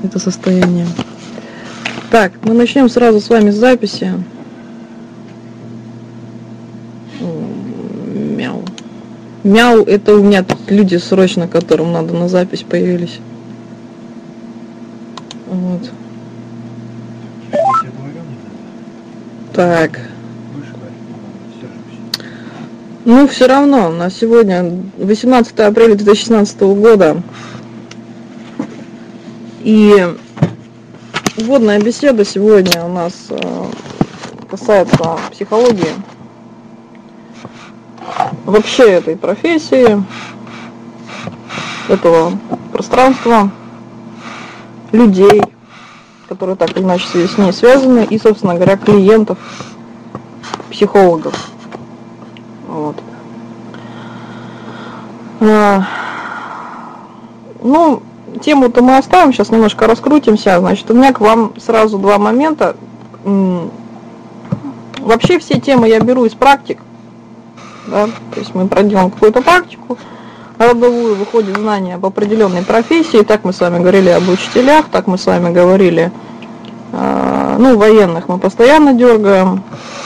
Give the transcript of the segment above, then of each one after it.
это состояние. Так, мы начнем сразу с вами с записи. Мяу. Мяу, это у меня тут люди срочно, которым надо на запись, появились. Вот. Так. Ну, все равно, на сегодня 18 апреля 2016 года. И вводная беседа сегодня у нас касается психологии. Вообще этой профессии, этого пространства, людей, которые так или иначе с ней связаны, и, собственно говоря, клиентов, психологов. Вот. Ну, тему-то мы оставим, сейчас немножко раскрутимся. Значит, у меня к вам сразу два момента. Вообще все темы я беру из практик. Да? То есть мы проделаем какую-то практику родовую, выходит знание об определенной профессии. Так мы с вами говорили об учителях, так мы с вами говорили, ну, военных мы постоянно дергаем.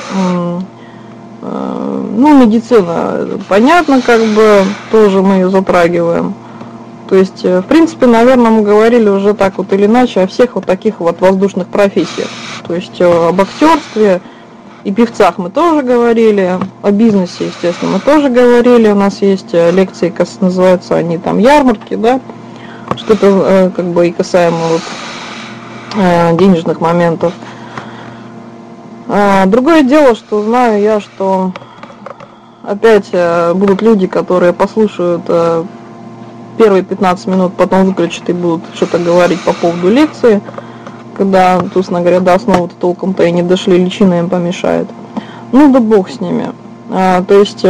Ну, медицина, понятно, как бы, тоже мы ее затрагиваем. То есть, в принципе, наверное, мы говорили уже так вот или иначе о всех вот таких вот воздушных профессиях. То есть, об актерстве и певцах мы тоже говорили, о бизнесе, естественно, мы тоже говорили. У нас есть лекции, называются они там ярмарки, да, что-то как бы и касаемо вот денежных моментов. Другое дело, что знаю я, что опять будут люди, которые послушают первые 15 минут, потом выключат и будут что-то говорить по поводу лекции, когда, собственно говоря, до основы-то толком-то и не дошли, личина им помешает. Ну да бог с ними. То есть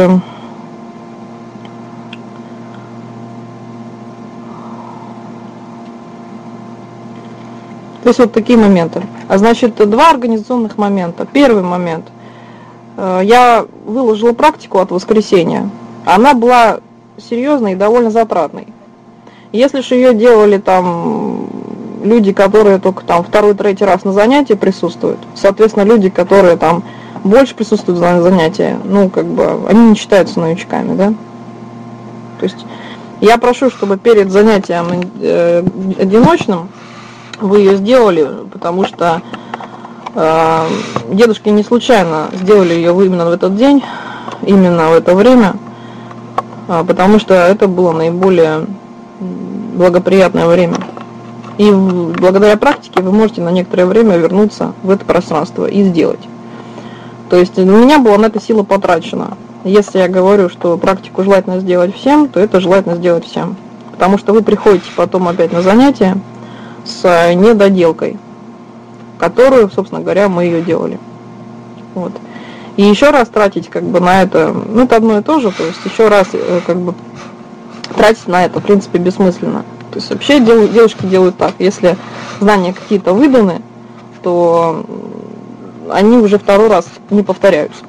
вот такие моменты. А значит, два организационных момента. Первый момент. Я выложила практику от воскресенья. Она была серьезной и довольно затратной. Если же ее делали там люди, которые только там второй, третий раз на занятии присутствуют, соответственно, люди, которые там больше присутствуют на занятии, ну, как бы, они не считаются новичками, да? То есть я прошу, чтобы перед занятием одиночным вы ее сделали, потому что дедушки не случайно сделали ее именно в этот день, именно в это время, потому что это было наиболее благоприятное время. И благодаря практике вы можете на некоторое время вернуться в это пространство и сделать. То есть у меня была на это сила потрачена. Если я говорю, что практику желательно сделать всем, то это желательно сделать всем. Потому что вы приходите потом опять на занятия с недоделкой, которую, собственно говоря, мы ее делали. Вот. И еще раз тратить как бы на это, ну это одно и то же, то есть еще раз как бы тратить на это, в принципе, бессмысленно. То есть вообще девушки делают так, если знания какие-то выданы, то они уже второй раз не повторяются.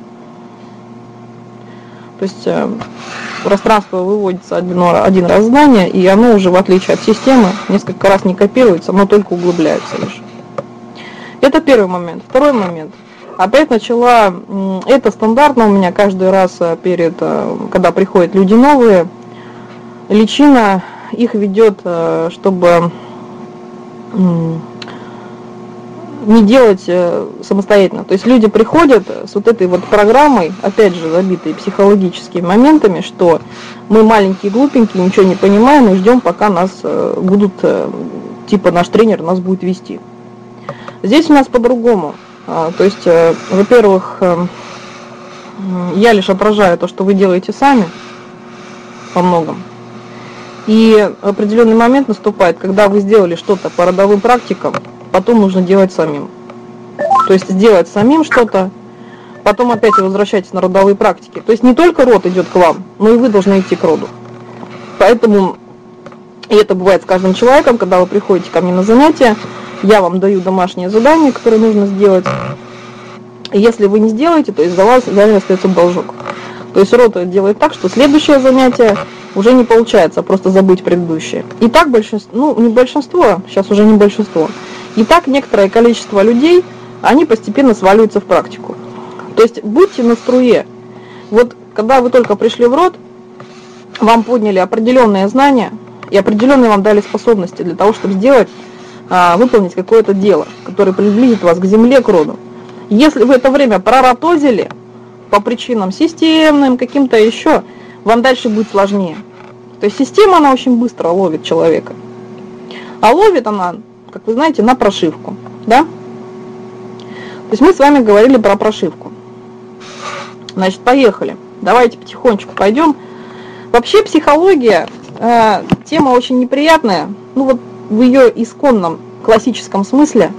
То есть пространство выводится один раз знание, и оно уже, в отличие от системы, несколько раз не копируется, но только углубляется лишь. Это первый момент. Второй момент. Опять начала, это стандартно у меня каждый раз перед, когда приходят люди новые, личина их ведет, чтобы не делать самостоятельно. То есть люди приходят с вот этой вот программой, опять же, забитой психологическими моментами, что мы маленькие, глупенькие, ничего не понимаем и ждем, пока нас будут, типа наш тренер нас будет вести. Здесь у нас по-другому. То есть, во-первых, я лишь отражаю то, что вы делаете сами, во многом. И определенный момент наступает, когда вы сделали что-то по родовым практикам, потом нужно делать самим. То есть сделать самим что-то, потом опять возвращайтесь на родовые практики. То есть не только род идет к вам, но и вы должны идти к роду. Поэтому, и это бывает с каждым человеком, когда вы приходите ко мне на занятия, я вам даю домашнее задание, которое нужно сделать. И если вы не сделаете, то из-за вас остается должок. То есть род делает так, что следующее занятие уже не получается просто забыть предыдущее. И так большинство, ну не большинство, сейчас уже не большинство, и так некоторое количество людей, они постепенно сваливаются в практику. То есть будьте на струе. Вот когда вы только пришли в род, вам подняли определенные знания и определенные вам дали способности для того, чтобы сделать, выполнить какое-то дело, которое приблизит вас к земле, к роду. Если вы это время проротозили по причинам системным, каким-то еще, вам дальше будет сложнее. То есть система, она очень быстро ловит человека. А ловит она, как вы знаете, на прошивку. Да? То есть мы с вами говорили про прошивку. Значит, поехали. Давайте потихонечку пойдем. Вообще психология, тема очень неприятная. Ну вот в ее исконном классическом смысле,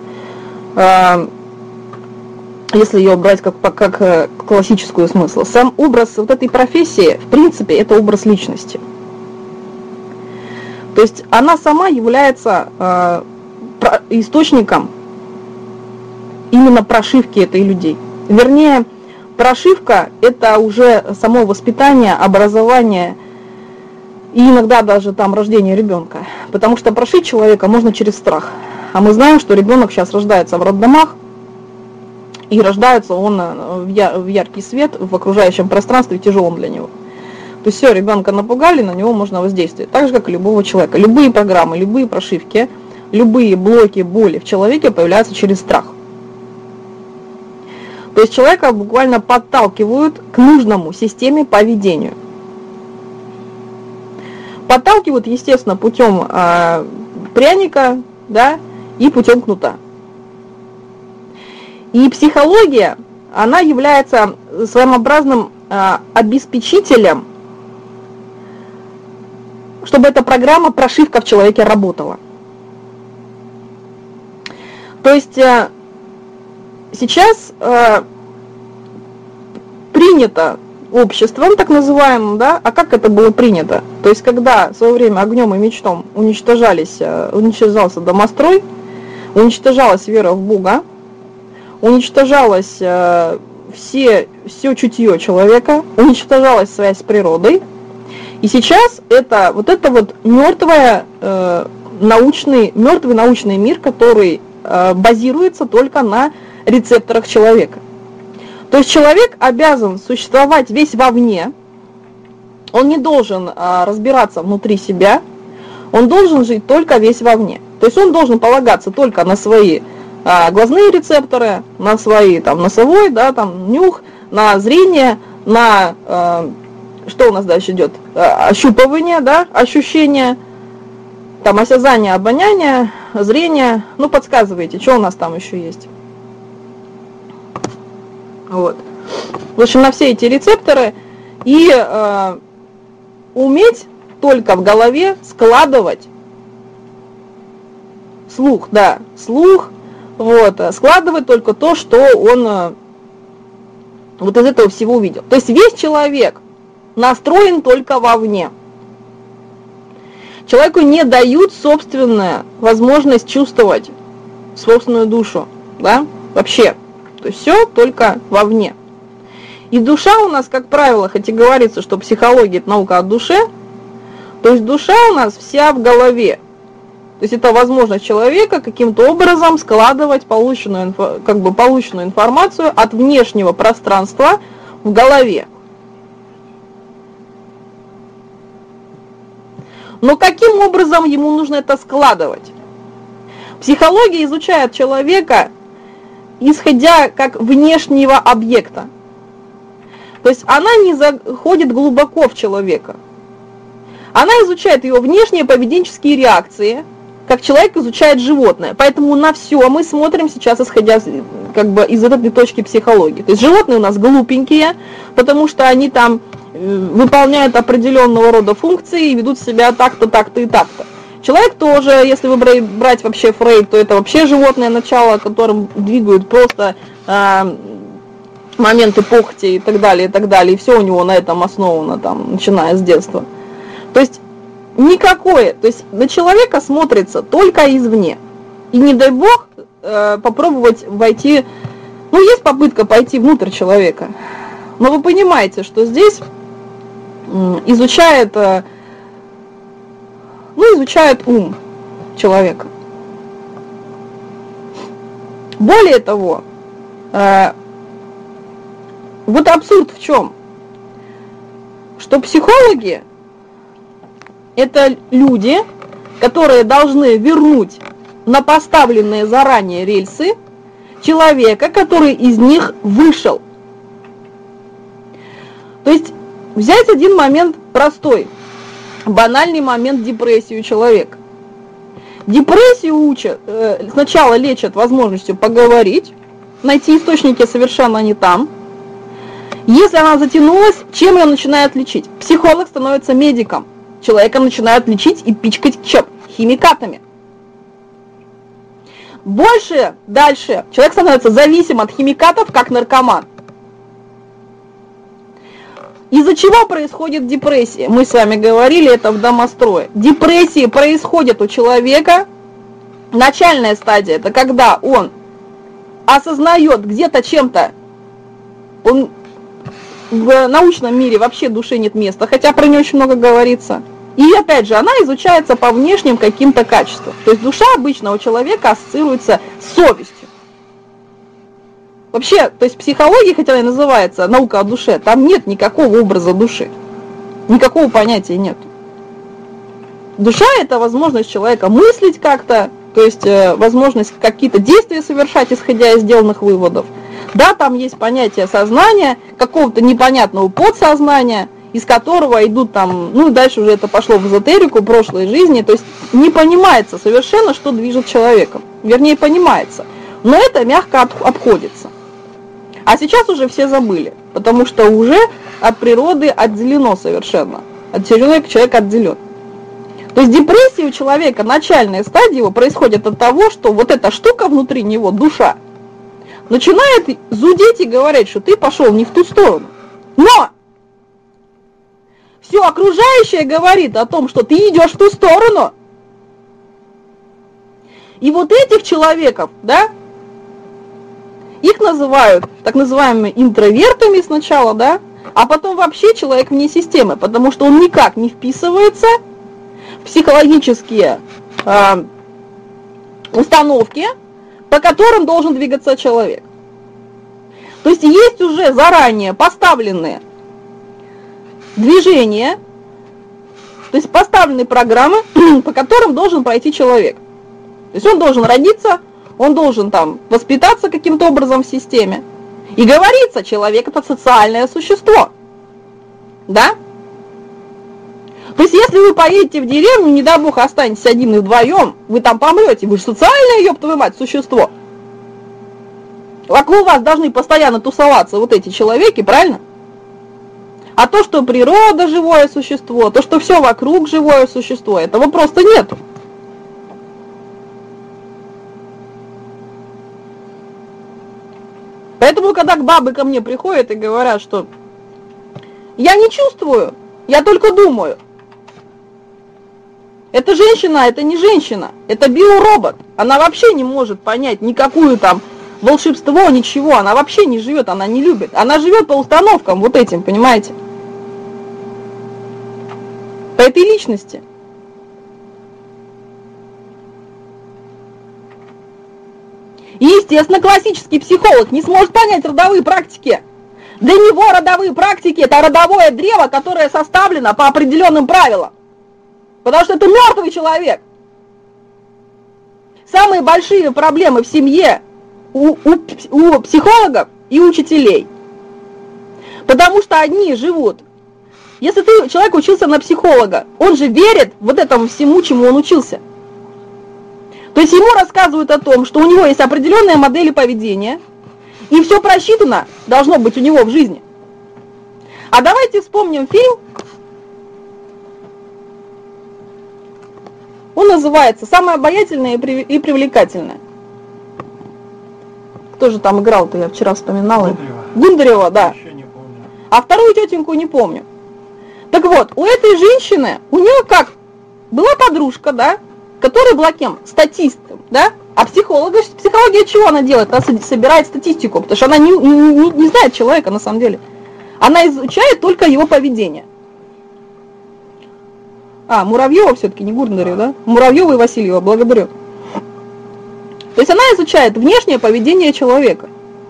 если ее брать как классическую смысл, сам образ вот этой профессии, в принципе, это образ личности. То есть она сама является источником именно прошивки этой людей. Вернее, прошивка – это уже само воспитание, образование и иногда даже там рождение ребенка. Потому что прошить человека можно через страх. А мы знаем, что ребенок сейчас рождается в роддомах, и рождается он в яркий свет, в окружающем пространстве, тяжелом для него. То есть все, ребенка напугали, на него можно воздействовать. Так же, как и любого человека. Любые программы, любые прошивки, любые блоки боли в человеке появляются через страх. То есть человека буквально подталкивают к нужному системе поведению. Подталкивают, естественно, путем пряника, да, и путем кнута. И психология, она является своеобразным обеспечителем, чтобы эта программа, прошивка в человеке работала. То есть сейчас принято обществом, так называемым, да, а как это было принято? То есть когда в свое время огнем и мечом уничтожался домострой, уничтожалась вера в Бога, уничтожалось все чутье человека, уничтожалась связь с природой. И сейчас это вот мертвый научный мир, который базируется только на рецепторах человека. То есть человек обязан существовать весь вовне, он не должен разбираться внутри себя, он должен жить только весь вовне. То есть он должен полагаться только на свои глазные рецепторы, на свои там носовой, да, там нюх, на зрение, на что у нас дальше идет? Ощупывание, да, ощущение, там осязание, обоняние, зрение. Ну, подсказывайте, что у нас там еще есть. Вот. В общем, на все эти рецепторы и уметь только в голове складывать слух, да, слух, вот, складывать только то, что он вот из этого всего увидел. То есть весь человек настроен только вовне. Человеку не дают собственную возможность чувствовать собственную душу, да, вообще. То есть все только вовне. И душа у нас, как правило, хоть и говорится, что психология – это наука о душе, то есть душа у нас вся в голове. То есть это возможность человека каким-то образом складывать полученную информацию от внешнего пространства в голове. Но каким образом ему нужно это складывать? Психология изучает человека, исходя как внешнего объекта. То есть она не заходит глубоко в человека. Она изучает его внешние поведенческие реакции, как человек изучает животное. Поэтому на все мы смотрим сейчас, исходя из этой точки психологии. То есть животные у нас глупенькие, потому что они там выполняют определенного рода функции и ведут себя так-то, так-то и так-то. Человек тоже, если вы брать вообще Фрейд, то это вообще животное начало, которым двигают просто моменты похоти и так далее, и все у него на этом основано, там, начиная с детства. То есть никакое, то есть на человека смотрится только извне. И не дай бог попробовать войти, ну есть попытка пойти внутрь человека, но вы понимаете, что здесь изучает, изучает ум человека. Более того, вот абсурд в чем? Что психологи – это люди, которые должны вернуть на поставленные заранее рельсы человека, который из них вышел. То есть взять один момент простой, банальный момент депрессии у человека. Депрессию учат, сначала лечат возможностью поговорить, найти источники совершенно не там. Если она затянулась, чем ее начинают лечить? Психолог становится медиком. Человека начинают лечить и пичкать чем? Химикатами. Дальше человек становится зависим от химикатов, как наркоман. Из-за чего происходит депрессия? Мы с вами говорили это в домострое. Депрессии происходят у человека. Начальная стадия – это когда он осознает где-то чем-то, в научном мире вообще душе нет места, хотя про нее очень много говорится. И опять же, она изучается по внешним каким-то качествам. То есть душа обычно у человека ассоциируется с совестью. Вообще, то есть психология, хотя она и называется наука о душе, там нет никакого образа души. Никакого понятия нет. Душа – это возможность человека мыслить как-то, то есть возможность какие-то действия совершать, исходя из сделанных выводов. Да, там есть понятие сознания, какого-то непонятного подсознания, из которого идут там, дальше уже это пошло в эзотерику прошлой жизни, то есть не понимается совершенно, что движет человеком. Вернее, понимается, но это мягко обходится. А сейчас уже все забыли, потому что уже от природы отделено совершенно. От человека отделен. То есть депрессия у человека, начальная стадия его, происходит от того, что вот эта штука внутри него, душа, начинает зудеть и говорить, что ты пошел не в ту сторону. Но все окружающее говорит о том, что ты идешь в ту сторону. И вот этих человеков, да, их называют так называемыми интровертами сначала, да, а потом вообще человек вне системы, потому что он никак не вписывается в психологические установки, по которым должен двигаться человек. То есть есть уже заранее поставленные движения, то есть поставленные программы, по которым должен пройти человек. То есть он должен родиться, он должен там воспитаться каким-то образом в системе. И говорится, человек это социальное существо. Да? То есть если вы поедете в деревню, не дай бог останетесь один и вдвоем, вы там помрете, вы же социальное, ёб твою мать, существо. Вокруг вас должны постоянно тусоваться вот эти человеки, правильно? А то, что природа живое существо, то, что все вокруг живое существо, этого просто нету. Поэтому, когда бабы ко мне приходят и говорят, что я не чувствую, я только думаю. Это женщина, это не женщина, это биоробот. Она вообще не может понять никакую там волшебство, ничего. Она вообще не живет, она не любит. Она живет по установкам вот этим, понимаете? По этой личности. И, естественно, классический психолог не сможет понять родовые практики. Для него родовые практики – это родовое древо, которое составлено по определенным правилам. Потому что это мертвый человек. Самые большие проблемы в семье у психологов и учителей. Потому что одни живут. Если человек учился на психолога, он же верит вот этому всему, чему он учился. То есть ему рассказывают о том, что у него есть определенные модели поведения, и все просчитано должно быть у него в жизни. А давайте вспомним фильм. Он называется «Самое обаятельное и привлекательное». Кто же там играл-то, я вчера вспоминала. Гундарева, да. Еще не помню. А вторую тетеньку не помню. Так вот, у этой женщины, у нее как, была подружка, да, которая была кем? Статистом, да? А психология чего она делает? Она собирает статистику, потому что она не знает человека на самом деле. Она изучает только его поведение. Муравьева все-таки, не Гурндарева, да? Муравьева и Васильева, благодарю. То есть она изучает внешнее поведение человека.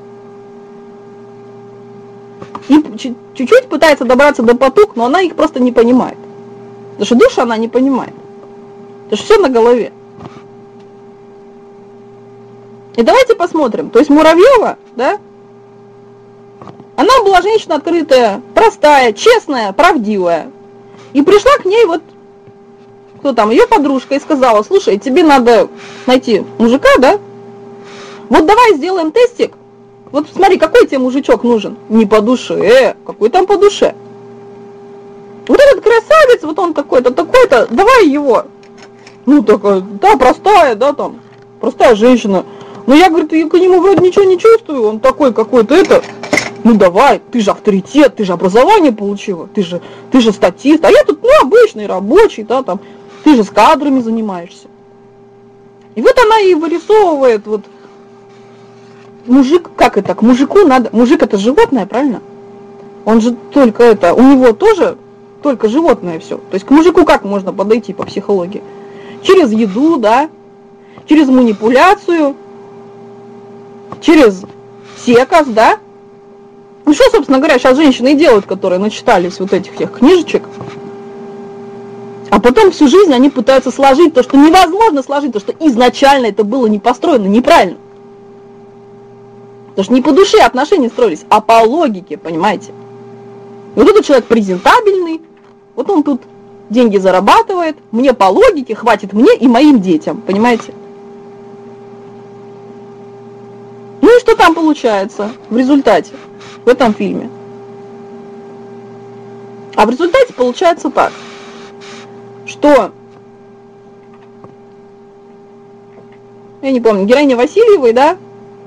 И чуть-чуть пытается добраться до потуг, но она их просто не понимает. Потому что душа она не понимает. Потому что все на голове. И давайте посмотрим. То есть Муравьева, да? Она была женщина открытая, простая, честная, правдивая. И пришла к ней вот, кто там, ее подружка, и сказала: слушай, тебе надо найти мужика, да? Вот давай сделаем тестик. Вот смотри, какой тебе мужичок нужен? Не по душе, какой там по душе? Вот этот красавец, вот он такой-то, такой-то, давай его. Ну, такая, да, простая, да, там, простая женщина. Но я, говорит, я к нему вроде ничего не чувствую, он такой какой-то это. Ну давай, ты же авторитет, ты же образование получила, ты же статист, а я тут, обычный рабочий, да, там, ты же с кадрами занимаешься. И вот она и вырисовывает, вот, мужик, как это, к мужику надо, мужик это животное, правильно? Он же только это, у него тоже только животное все. То есть к мужику как можно подойти по психологии? Через еду, да, через манипуляцию, через секс, да. Ну что, собственно говоря, сейчас женщины и делают, которые начитались вот этих всех книжечек. А потом всю жизнь они пытаются сложить то, что невозможно сложить, то, что изначально это было не построено, неправильно. Потому что не по душе отношения строились, а по логике, понимаете. И вот этот человек презентабельный, вот он тут деньги зарабатывает, мне по логике хватит мне и моим детям, понимаете. Ну и что там получается в результате, в этом фильме? А в результате получается так, что, я не помню, героиня Васильевой, да,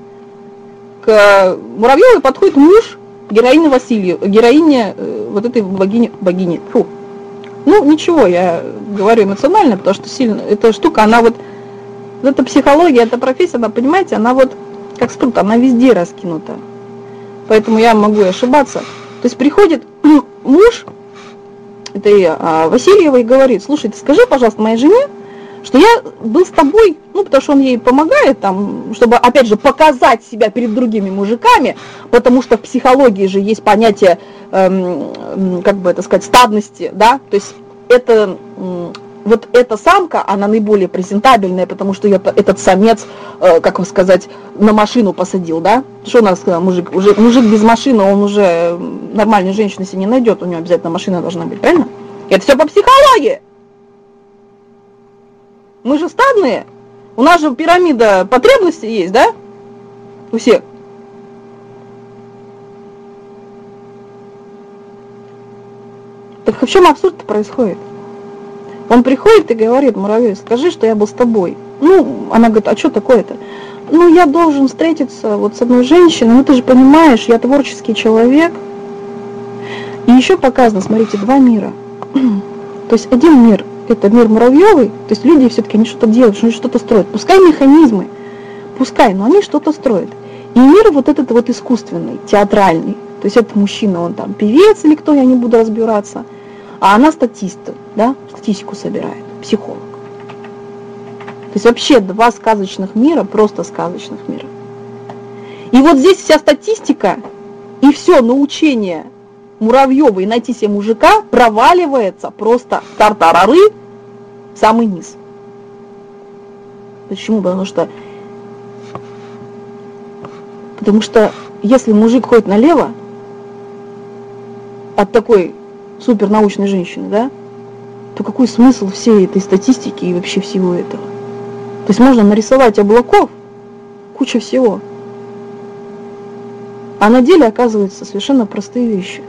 к Муравьевой подходит муж героини Васильевой, героиня вот этой богини. Фу. Ну, ничего, я говорю эмоционально, потому что сильно, эта штука, она вот эта психология, эта профессия, она, понимаете, она вот как спрут, она везде раскинута. Поэтому я могу ошибаться. То есть приходит муж этой Васильевой и говорит: слушай, ты скажи, пожалуйста, моей жене, что я был с тобой, ну, потому что он ей помогает, там, чтобы, опять же, показать себя перед другими мужиками, потому что в психологии же есть понятие, как бы это сказать, стадности, да, то есть это, вот эта самка, она наиболее презентабельная, потому что этот самец, как вам сказать, на машину посадил, да, что у нас сказал мужик, мужик без машины, он уже нормальную женщину себе не найдет, у него обязательно машина должна быть, правильно? Это все по психологии. Мы же стадные, у нас же пирамида потребностей есть, да, у всех. Так в чем абсурд-то происходит? Он приходит и говорит: Муравей, скажи, что я был с тобой. Ну, она говорит: а что такое-то? Ну, я должен встретиться вот с одной женщиной, ну ты же понимаешь, я творческий человек. И еще показано, смотрите, два мира. То есть один мир — это мир Муравьевый, то есть люди все-таки они что-то делают, они что-то строят. Пускай механизмы, пускай, но они что-то строят. И мир вот этот вот искусственный, театральный. То есть этот мужчина, он там певец или кто, я не буду разбираться. А она статист, да, статистику собирает, психолог. То есть вообще два сказочных мира, просто сказочных мира. И вот здесь вся статистика и все научение Муравьевой найти себе мужика проваливается просто тартарары в самый низ. Почему? Потому что если мужик ходит налево от такой супернаучной женщины, да, то какой смысл всей этой статистики и вообще всего этого? То есть можно нарисовать облаков, куча всего. А на деле оказываются совершенно простые вещи.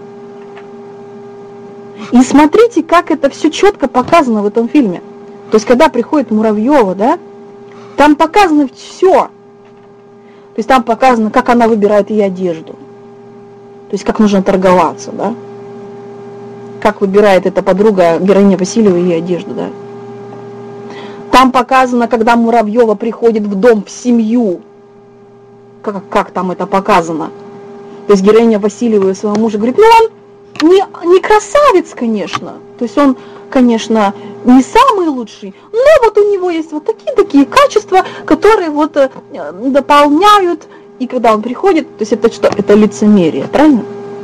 И смотрите, как это все четко показано в этом фильме. То есть, когда приходит Муравьева, да, там показано все. То есть, там показано, как она выбирает ей одежду. То есть, как нужно торговаться, да. Как выбирает эта подруга, героиня Васильева, ей одежду, да. Там показано, когда Муравьева приходит в дом, в семью. Как там это показано. То есть, героиня Васильева своего мужа говорит: ну, он не красавец, конечно. То есть он конечно, не самый лучший, но вот у него есть вот такие качества, которые вот дополняют, и когда он приходит, то есть это что? Это лицемерие, правильно?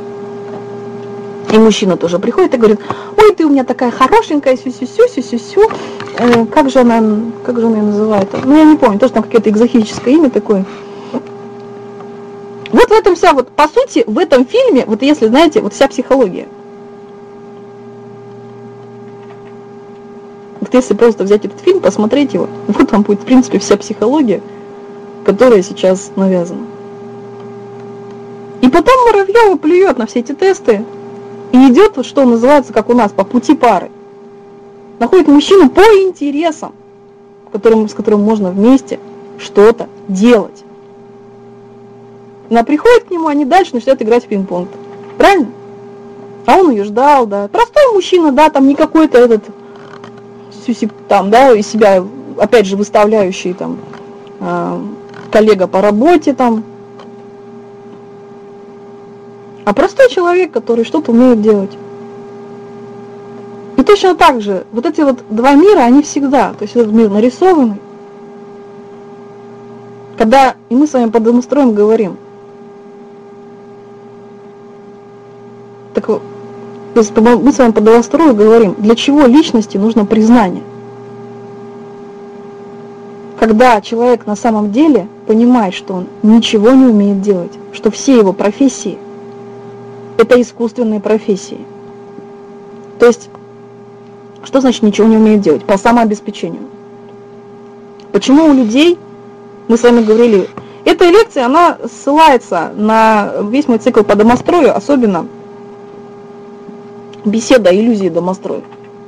И мужчина тоже приходит и говорит: ой, ты у меня такая хорошенькая, сю-сю-сю. Как же она ее называет? Ну, я не помню, тоже там какое-то экзотическое имя такое. Вот в этом вся, вот по сути, в этом фильме, вот если, знаете, вот вся психология. Вот если просто взять этот фильм, посмотреть его, вот там будет, в принципе, вся психология, которая сейчас навязана. И потом Муравьева плюет на все эти тесты и идет, вот что называется, как у нас, по пути пары. Находит мужчину по интересам, с которым можно вместе что-то делать. Она приходит к нему, они дальше начинают играть в пинг-понг. Правильно? А он ее ждал, да. Простой мужчина, да, там не какой-то этот, там, да, из себя, опять же, выставляющий там коллега по работе там. А простой человек, который что-то умеет делать. И точно так же, вот эти вот два мира, они всегда, то есть этот мир нарисованный. Когда, и мы с вами по домостроям говорим, так вот, то есть мы с вами по домострою говорим, для чего личности нужно признание. Когда человек на самом деле понимает, что он ничего не умеет делать, что все его профессии – это искусственные профессии. То есть, что значит ничего не умеет делать? По самообеспечению. Почему у людей, мы с вами говорили, эта лекция, она ссылается на весь мой цикл по домострою, особенно беседа о иллюзии домостроя.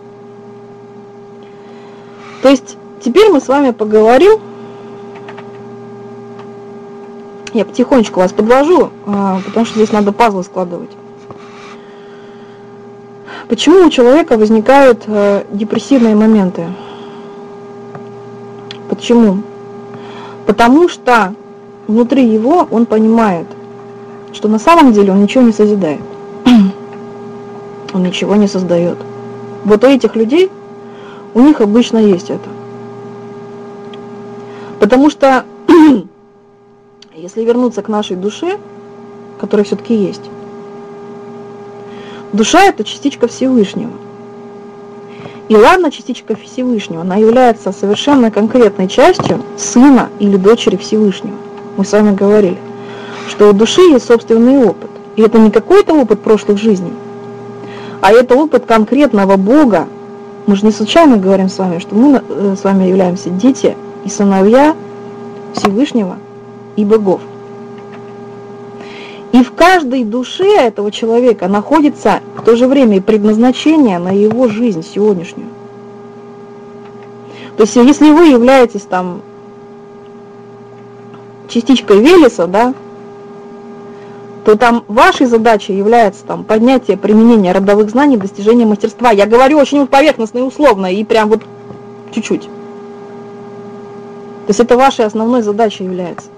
То есть, теперь мы с вами поговорим, я потихонечку вас подвожу, потому что здесь надо пазлы складывать. Почему у человека возникают депрессивные моменты? Почему? Потому что внутри его он понимает, что на самом деле он ничего не созидает. Он ничего не создает. Вот у этих людей, у них обычно есть это. Потому что, если вернуться к нашей душе, которая все-таки есть, душа – это частичка Всевышнего. И ладно, частичка Всевышнего, она является совершенно конкретной частью сына или дочери Всевышнего. Мы с вами говорили, что у души есть собственный опыт. И это не какой-то опыт прошлых жизней, а это опыт конкретного Бога. Мы же не случайно говорим с вами, что мы с вами являемся дети и сыновья Всевышнего и богов. И в каждой душе этого человека находится в то же время и предназначение на его жизнь сегодняшнюю. То есть, если вы являетесь там частичкой Велеса, да, то там вашей задачей является там поднятие применения родовых знаний, достижение мастерства. Я говорю очень поверхностно и условно, и прям вот чуть-чуть. То есть это вашей основной задачей является.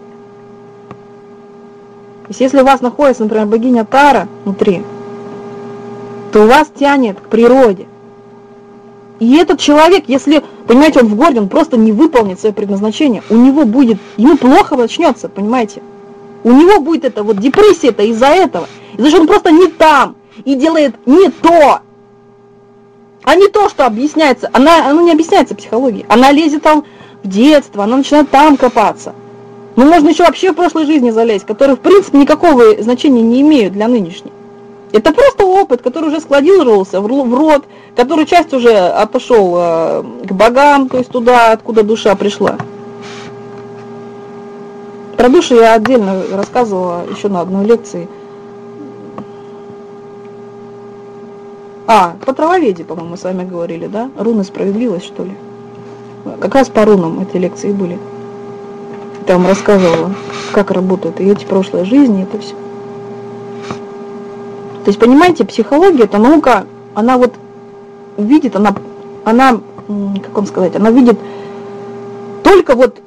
То есть если у вас находится, например, богиня Тара внутри, то у вас тянет к природе. И этот человек, если, понимаете, он в городе, он просто не выполнит свое предназначение, у него будет, ему плохо начнется, понимаете? У него будет это вот депрессия-то из-за этого. Из-за что он просто не там и делает не то. А не то, что объясняется. Оно не объясняется психологией. Она лезет там в детство, она начинает там копаться. Но можно еще вообще в прошлой жизни залезть, которые в принципе никакого значения не имеют для нынешней. Это просто опыт, который уже складировался в род, который часть уже отошел к богам, то есть туда, откуда душа пришла. Про душу я отдельно рассказывала еще на одной лекции. По травоведе, по-моему, мы с вами говорили, да? Руны справедливость, что ли? Как раз по рунам эти лекции были. Я вам рассказывала, как работают и эти прошлые жизни, это все. То есть, понимаете, психология, это наука, она вот видит, она, как вам сказать, она видит только вот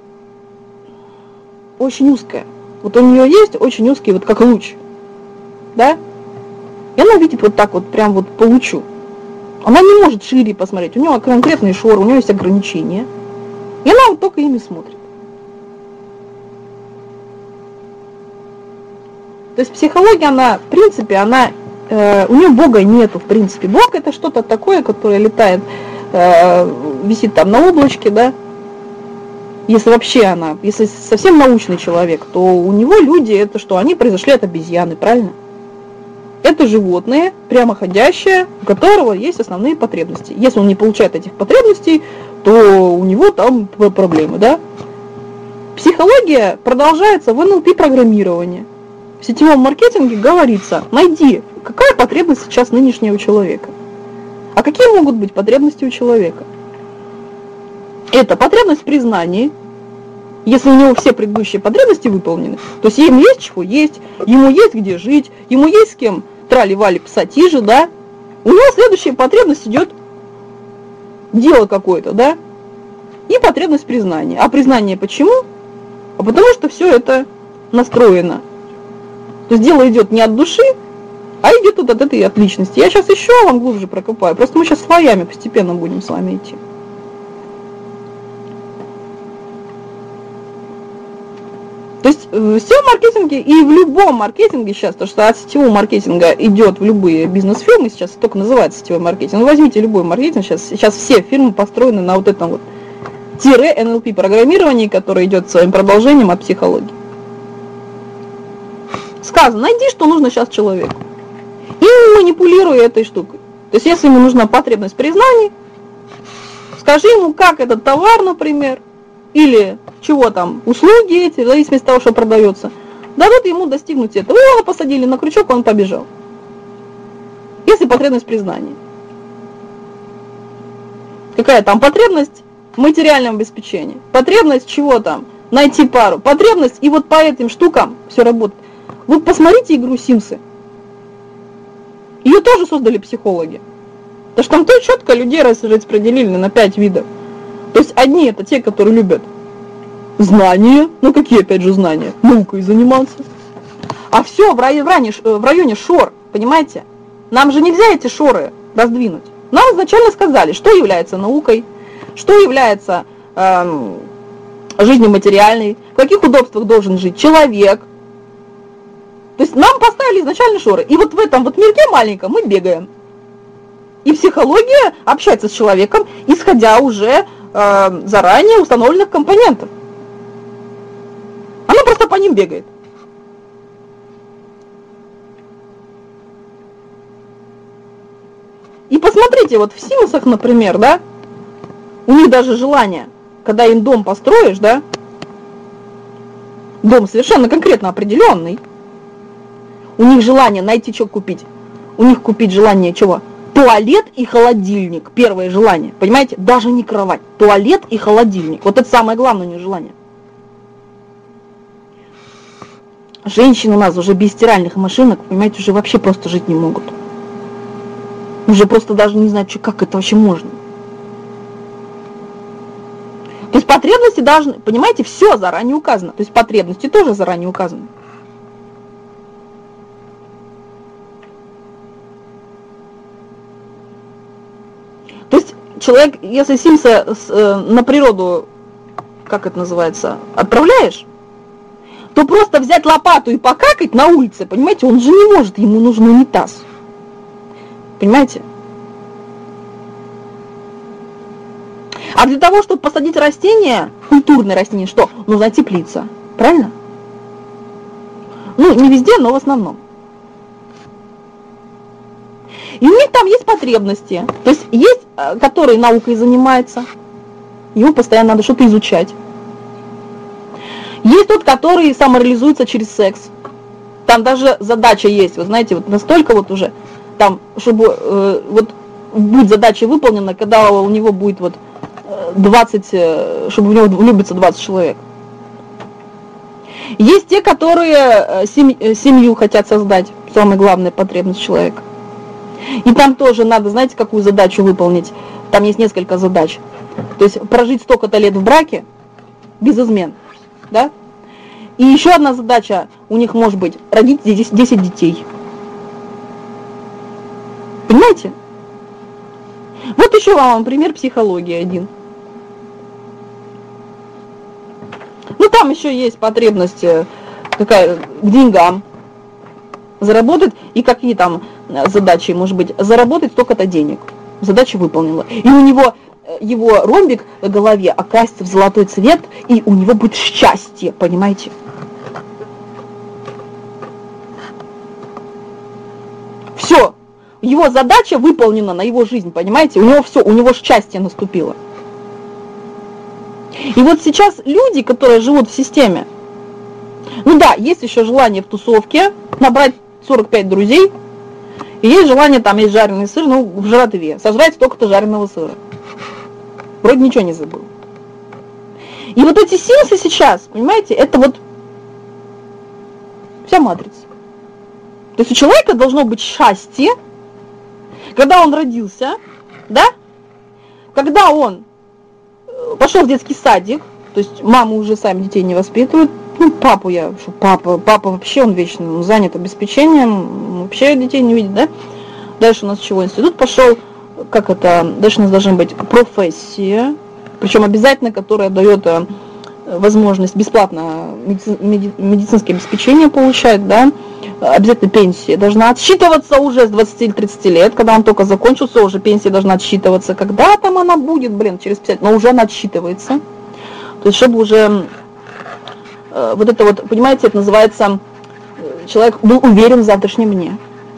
очень узкое. Вот у нее есть очень узкий, вот как луч, да? И она видит вот так вот, прям вот по лучу. Она не может шире посмотреть, у нее конкретные шоры, у нее есть ограничения. И она вот только ими смотрит. То есть психология, она, в принципе, она, у нее Бога нету, в принципе. Бог это что-то такое, которое летает, висит там на облачке, да. Если вообще она, если совсем научный человек, то у него люди, это что, они произошли от обезьяны, правильно? Это животные, прямоходящее, у которого есть основные потребности. Если он не получает этих потребностей, то у него там проблемы, да? Психология продолжается в НЛП-программировании. В сетевом маркетинге говорится, найди, какая потребность сейчас нынешнего человека. А какие могут быть потребности у человека? Это потребность в признании, если у него все предыдущие потребности выполнены, то есть ему есть чего есть, ему есть где жить, ему есть с кем трали-вали псатижи, да, у него следующая потребность идет дело какое-то, да, и потребность признания. А признание почему? А потому что все это настроено. То есть дело идет не от души, а идет вот от этой от личности. Я сейчас еще вам глубже прокопаю, просто мы сейчас слоями постепенно будем с вами идти. То есть в сетевом маркетинге и в любом маркетинге сейчас, то что от сетевого маркетинга идет в любые бизнес-фирмы, сейчас только называется сетевой маркетинг, ну, возьмите любой маркетинг, сейчас все фирмы построены на вот этом вот НЛП программировании, которое идет своим продолжением от психологии. Сказано, найди, что нужно сейчас человеку. И не манипулируй этой штукой. То есть если ему нужна потребность признаний, скажи ему, как этот товар, например, или чего там, услуги эти, в зависимости от того, что продается, дадут ему достигнуть этого. Его посадили на крючок, он побежал. Если потребность признания. Какая там потребность в материальном обеспечении? Потребность чего там? Найти пару. Потребность, и вот по этим штукам все работает. Вы посмотрите игру «Симсы». Ее тоже создали психологи. Потому что там тоже четко людей распределили на 5 видов. То есть одни это те, которые любят знания, ну какие опять же знания, наукой заниматься. А все в районе шор, понимаете? Нам же нельзя эти шоры раздвинуть. Нам изначально сказали, что является наукой, что является жизнью материальной, в каких удобствах должен жить человек. То есть нам поставили изначально шоры. И вот в этом вот мирке маленьком мы бегаем. И психология общается с человеком, исходя уже заранее установленных компонентов. Она просто по ним бегает. И посмотрите, вот в Симсах, например, да, у них даже желание, когда им дом построишь, да, дом совершенно конкретно определенный, у них желание найти, что купить. У них купить желание чего? Туалет и холодильник. Первое желание. Понимаете? Даже не кровать. Туалет и холодильник. Вот это самое главное у них желание. Женщины у нас уже без стиральных машинок, понимаете, уже вообще просто жить не могут. Уже просто даже не знают, как это вообще можно. То есть потребности должны, понимаете, все заранее указано. То есть потребности тоже заранее указаны. То есть человек, если Симса на природу, как это называется, отправляешь, то просто взять лопату и покакать на улице, понимаете, он же не может, ему нужен унитаз. Понимаете? А для того, чтобы посадить растение, культурное растение, что? Нужна теплица. Правильно? Ну, не везде, но в основном. И у них там есть потребности. То есть есть, который наукой занимается, ему постоянно надо что-то изучать. Есть тот, который самореализуется через секс. Там даже задача есть, вы знаете, вот настолько вот уже, там, чтобы вот будет задача выполнена, когда у него будет вот 20, чтобы у него влюбится 20 человек. Есть те, которые семью хотят создать, самая главная потребность человека. И там тоже надо, знаете, какую задачу выполнить? Там есть несколько задач. То есть прожить столько-то лет в браке без измен, да? И еще одна задача у них может быть родить 10 детей. Понимаете? Вот еще вам пример психологии один. Ну, там еще есть потребность какая к деньгам заработать, и какие там задачи, может быть, заработать столько-то денег. Задача выполнила. И у него его ромбик в голове окрасится в золотой цвет, и у него будет счастье, понимаете? Все. Его задача выполнена на его жизнь, понимаете? У него все, у него счастье наступило. И вот сейчас люди, которые живут в системе, ну да, есть еще желание в тусовке набрать 45 друзей, и есть желание, там есть жареный сыр, ну, в жратве, сожрать столько-то жареного сыра. Вроде ничего не забыл. И вот эти симсы сейчас, понимаете, это вот вся матрица. То есть у человека должно быть счастье, когда он родился, да, когда он пошел в детский садик, то есть мамы уже сами детей не воспитывают, ну, папа вообще, он вечно занят обеспечением, вообще детей не видит, да. Дальше у нас чего, институт пошел, дальше у нас должна быть профессия, причем обязательно, которая дает возможность бесплатно медицинское обеспечение получать, да, обязательно пенсия должна отсчитываться уже с 20 или 30 лет, когда он только закончился, уже пенсия должна отсчитываться, когда там она будет, через 50, но уже она отсчитывается, то есть чтобы уже вот это вот, понимаете, это называется, человек был уверен в завтрашнем дне.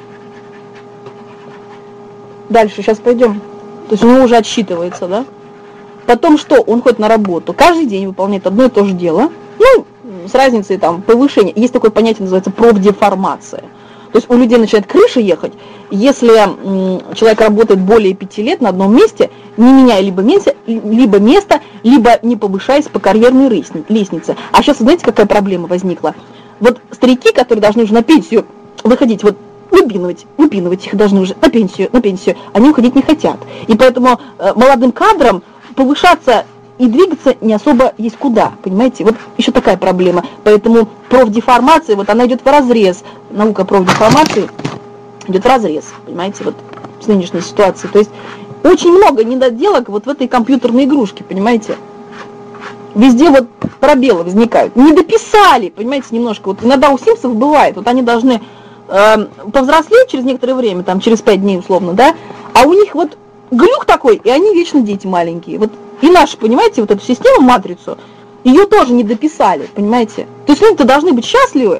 Дальше, сейчас пойдем, то есть у него уже отсчитывается, да. Потом что? Он ходит на работу, каждый день выполняет одно и то же дело, ну, с разницей там повышения. Есть такое понятие, называется профдеформация. То есть у людей начинает крыша ехать, если человек работает более 5 лет на одном месте, не меняя либо место, либо не повышаясь по карьерной лестнице. А сейчас, знаете, какая проблема возникла? Вот старики, которые должны уже на пенсию выходить, вот выпинывать их должны уже на пенсию, они уходить не хотят. И поэтому молодым кадрам повышаться и двигаться не особо есть куда, понимаете? Вот еще такая проблема. Поэтому профдеформация, вот она идет вразрез, наука профдеформации идет вразрез, понимаете, вот с нынешней ситуацией. То есть очень много недоделок вот в этой компьютерной игрушке, понимаете? Везде вот пробелы возникают. Не дописали, понимаете, немножко. Вот иногда у Симпсов бывает, вот они должны повзрослеть через некоторое время, там через 5 дней условно, да, а у них вот глюк такой, и они вечно дети маленькие. Вот и наши, понимаете, вот эту систему, матрицу, ее тоже не дописали, понимаете? То есть люди-то должны быть счастливы,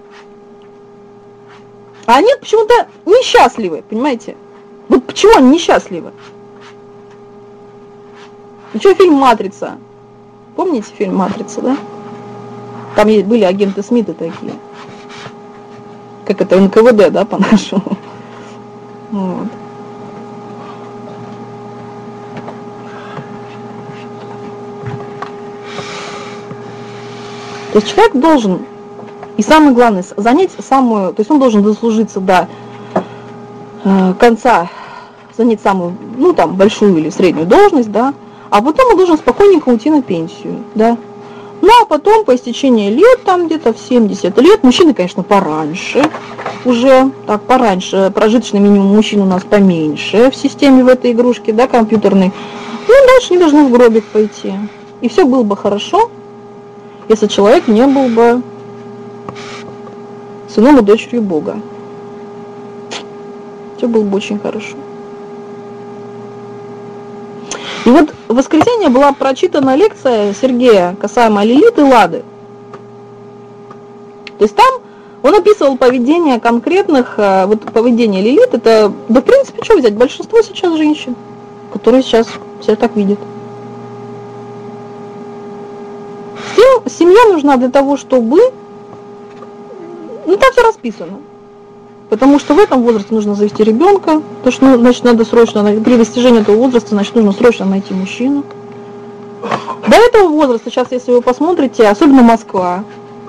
а они почему-то несчастливы, понимаете? Вот почему они несчастливы? Ну что, фильм «Матрица»? Помните фильм «Матрица», да? Там были агенты Смита такие. Как это, НКВД, да, по-нашему? Вот. То есть человек должен, и самое главное, занять самую, то есть он должен дослужиться до конца, занять самую, ну там, большую или среднюю должность, да, а потом он должен спокойненько уйти на пенсию, да. Ну, а потом, по истечении лет, там где-то в 70 лет, мужчины, конечно, пораньше, уже, так, пораньше, прожиточный минимум мужчин у нас поменьше в системе в этой игрушке, да, компьютерной, ну, дальше не должны в гробик пойти. И все было бы хорошо, если человек не был бы сыном и дочерью Бога. Все было бы очень хорошо. И вот в воскресенье была прочитана лекция Сергея касаемо Лилит и Лады. То есть там он описывал поведение конкретных, вот поведение Лилит, это, да в принципе, что взять, большинство сейчас женщин, которые сейчас себя так видят. Семья нужна для того, чтобы, ну там все расписано. Потому что в этом возрасте нужно завести ребенка, то что, значит, надо срочно, при достижении этого возраста, значит, нужно срочно найти мужчину. До этого возраста, сейчас, если вы посмотрите, особенно Москва,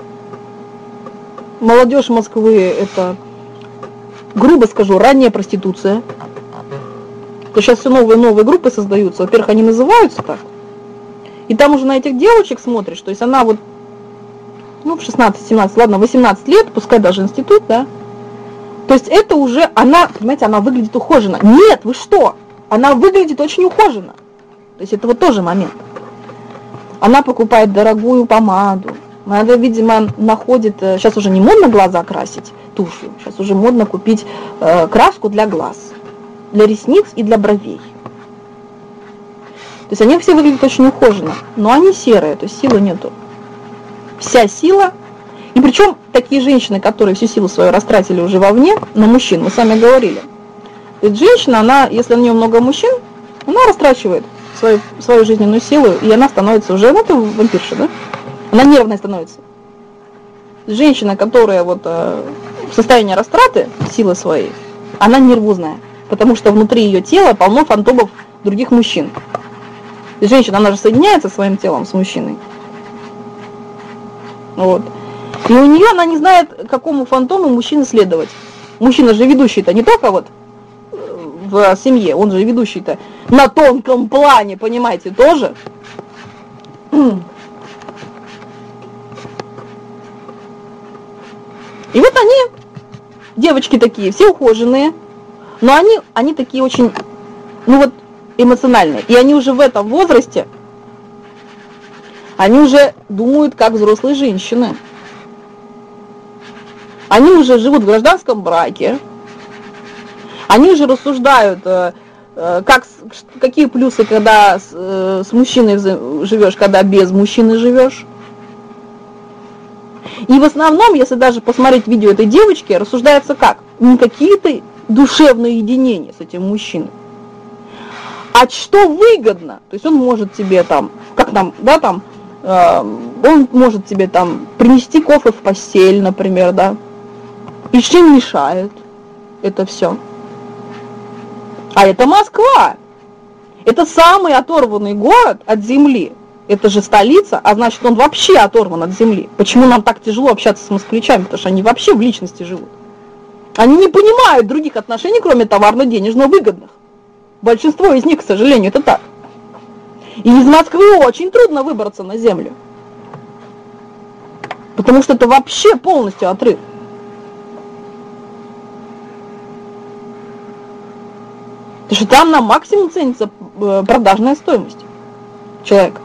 молодежь Москвы, это, грубо скажу, ранняя проституция. То сейчас все новые группы создаются, во-первых, они называются так, и там уже на этих девочек смотришь, то есть она вот, ну, в 16-17, ладно, 18 лет, пускай даже институт, да. То есть это уже, она, понимаете, она выглядит ухоженно. Нет, вы что? она выглядит очень ухоженно. То есть это вот тоже момент. Она покупает дорогую помаду. Она, видимо, находит, сейчас уже не модно глаза красить тушью, сейчас уже модно купить краску для глаз, для ресниц и для бровей. То есть они все выглядят очень ухоженно, но они серые, то есть силы нету. Вся сила, и причем такие женщины, которые всю силу свою растратили уже вовне, на мужчин, мы с вами говорили. То есть женщина, она, если у нее много мужчин, она растрачивает свою жизненную силу, и она становится уже, ну это вампирша, да? Она нервной становится. Женщина, которая вот в состоянии растраты силы своей, она нервозная, потому что внутри ее тела полно фантомов других мужчин. И женщина, она же соединяется своим телом с мужчиной. Вот. И у нее она не знает, какому фантому мужчины следовать. Мужчина же ведущий-то не только вот в семье, он же ведущий-то на тонком плане, понимаете, тоже. И вот они, девочки такие, все ухоженные, но они такие очень, ну вот, эмоциональные. И они уже в этом возрасте, они уже думают, как взрослые женщины. Они уже живут в гражданском браке. Они уже рассуждают, какие плюсы, когда с мужчиной живешь, когда без мужчины живешь. И в основном, если даже посмотреть видео этой девочки, рассуждается как? Не какие-то душевные единения с этим мужчиной. А что выгодно? То есть он может тебе там, как там, да, там, он может тебе там принести кофе в постель, например, да. И чем мешает это все? А это Москва. Это самый оторванный город от земли. Это же столица, а значит он вообще оторван от земли. Почему нам так тяжело общаться с москвичами? Потому что они вообще в личности живут. Они не понимают других отношений, кроме товарно-денежно-выгодных. Большинство из них, к сожалению, это так. И из Москвы очень трудно выбраться на землю. Потому что это вообще полностью отрыв. Потому что там на максимум ценится продажная стоимость человека.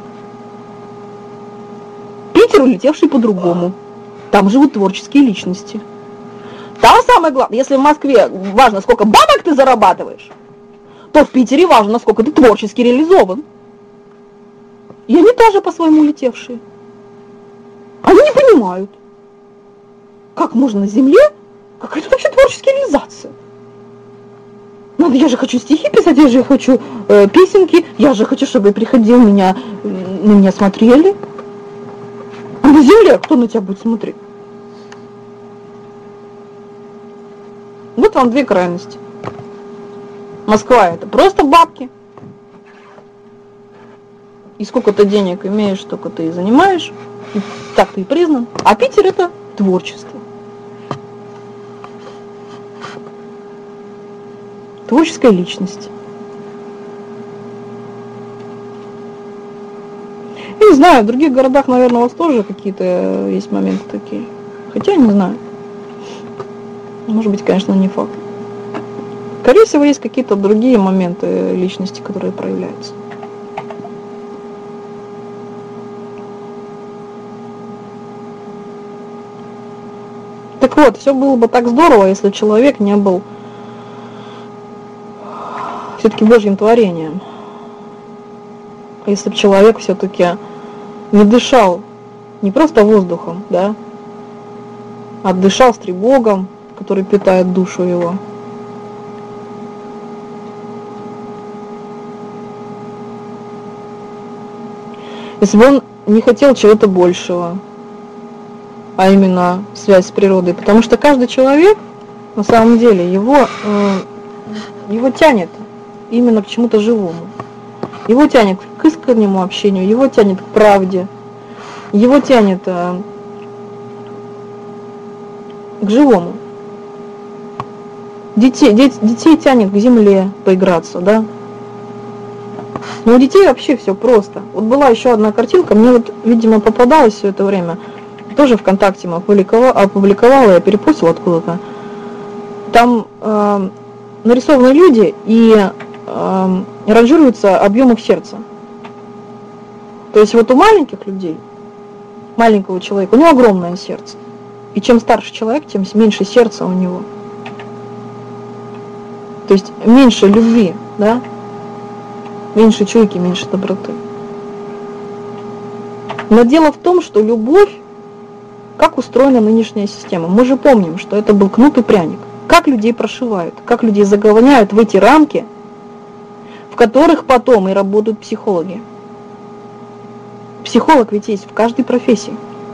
Питер улетевший по-другому. Там живут творческие личности. Там самое главное, если в Москве важно, сколько бабок ты зарабатываешь, то в Питере важно, насколько ты творчески реализован. И они тоже по-своему улетевшие. Они не понимают, как можно на земле, какая тут вообще творческая реализация. Ну, я же хочу стихи писать, я же хочу песенки, я же хочу, чтобы приходил на меня смотрели. А на земле кто на тебя будет смотреть? Вот вам две крайности. Москва это просто бабки. И сколько ты денег имеешь, столько ты и занимаешь. И так ты и признан. А Питер это творчество. Творческая личность. Я не знаю, в других городах, наверное, у вас тоже какие-то есть моменты такие. Хотя не знаю. Может быть, конечно, не факт. Скорее всего, есть какие-то другие моменты личности, которые проявляются. Так вот, все было бы так здорово, если человек не был все-таки Божьим творением. Если бы человек все-таки не дышал не просто воздухом, да, а дышал стребогом, который питает душу его. Если бы он не хотел чего-то большего, а именно связь с природой, потому что каждый человек, на самом деле, его тянет именно к чему-то живому. Его тянет к искреннему общению, его тянет к правде, его тянет к живому. Детей тянет к земле поиграться, да? Но у детей вообще все просто. Вот была еще одна картинка, мне вот, видимо, попадалась все это время. Тоже ВКонтакте опубликовала, я перепостила откуда-то. Там нарисованы люди, и ранжируется объем их сердца. То есть вот у маленьких людей, маленького человека, у него огромное сердце. И чем старше человек, тем меньше сердца у него. То есть меньше любви, да? Меньше чуйки, меньше доброты. Но дело в том, что любовь, как устроена нынешняя система. Мы же помним, что это был кнут и пряник. Как людей прошивают, как людей загованяют в эти рамки, в которых потом и работают психологи. Психолог ведь есть в каждой профессии.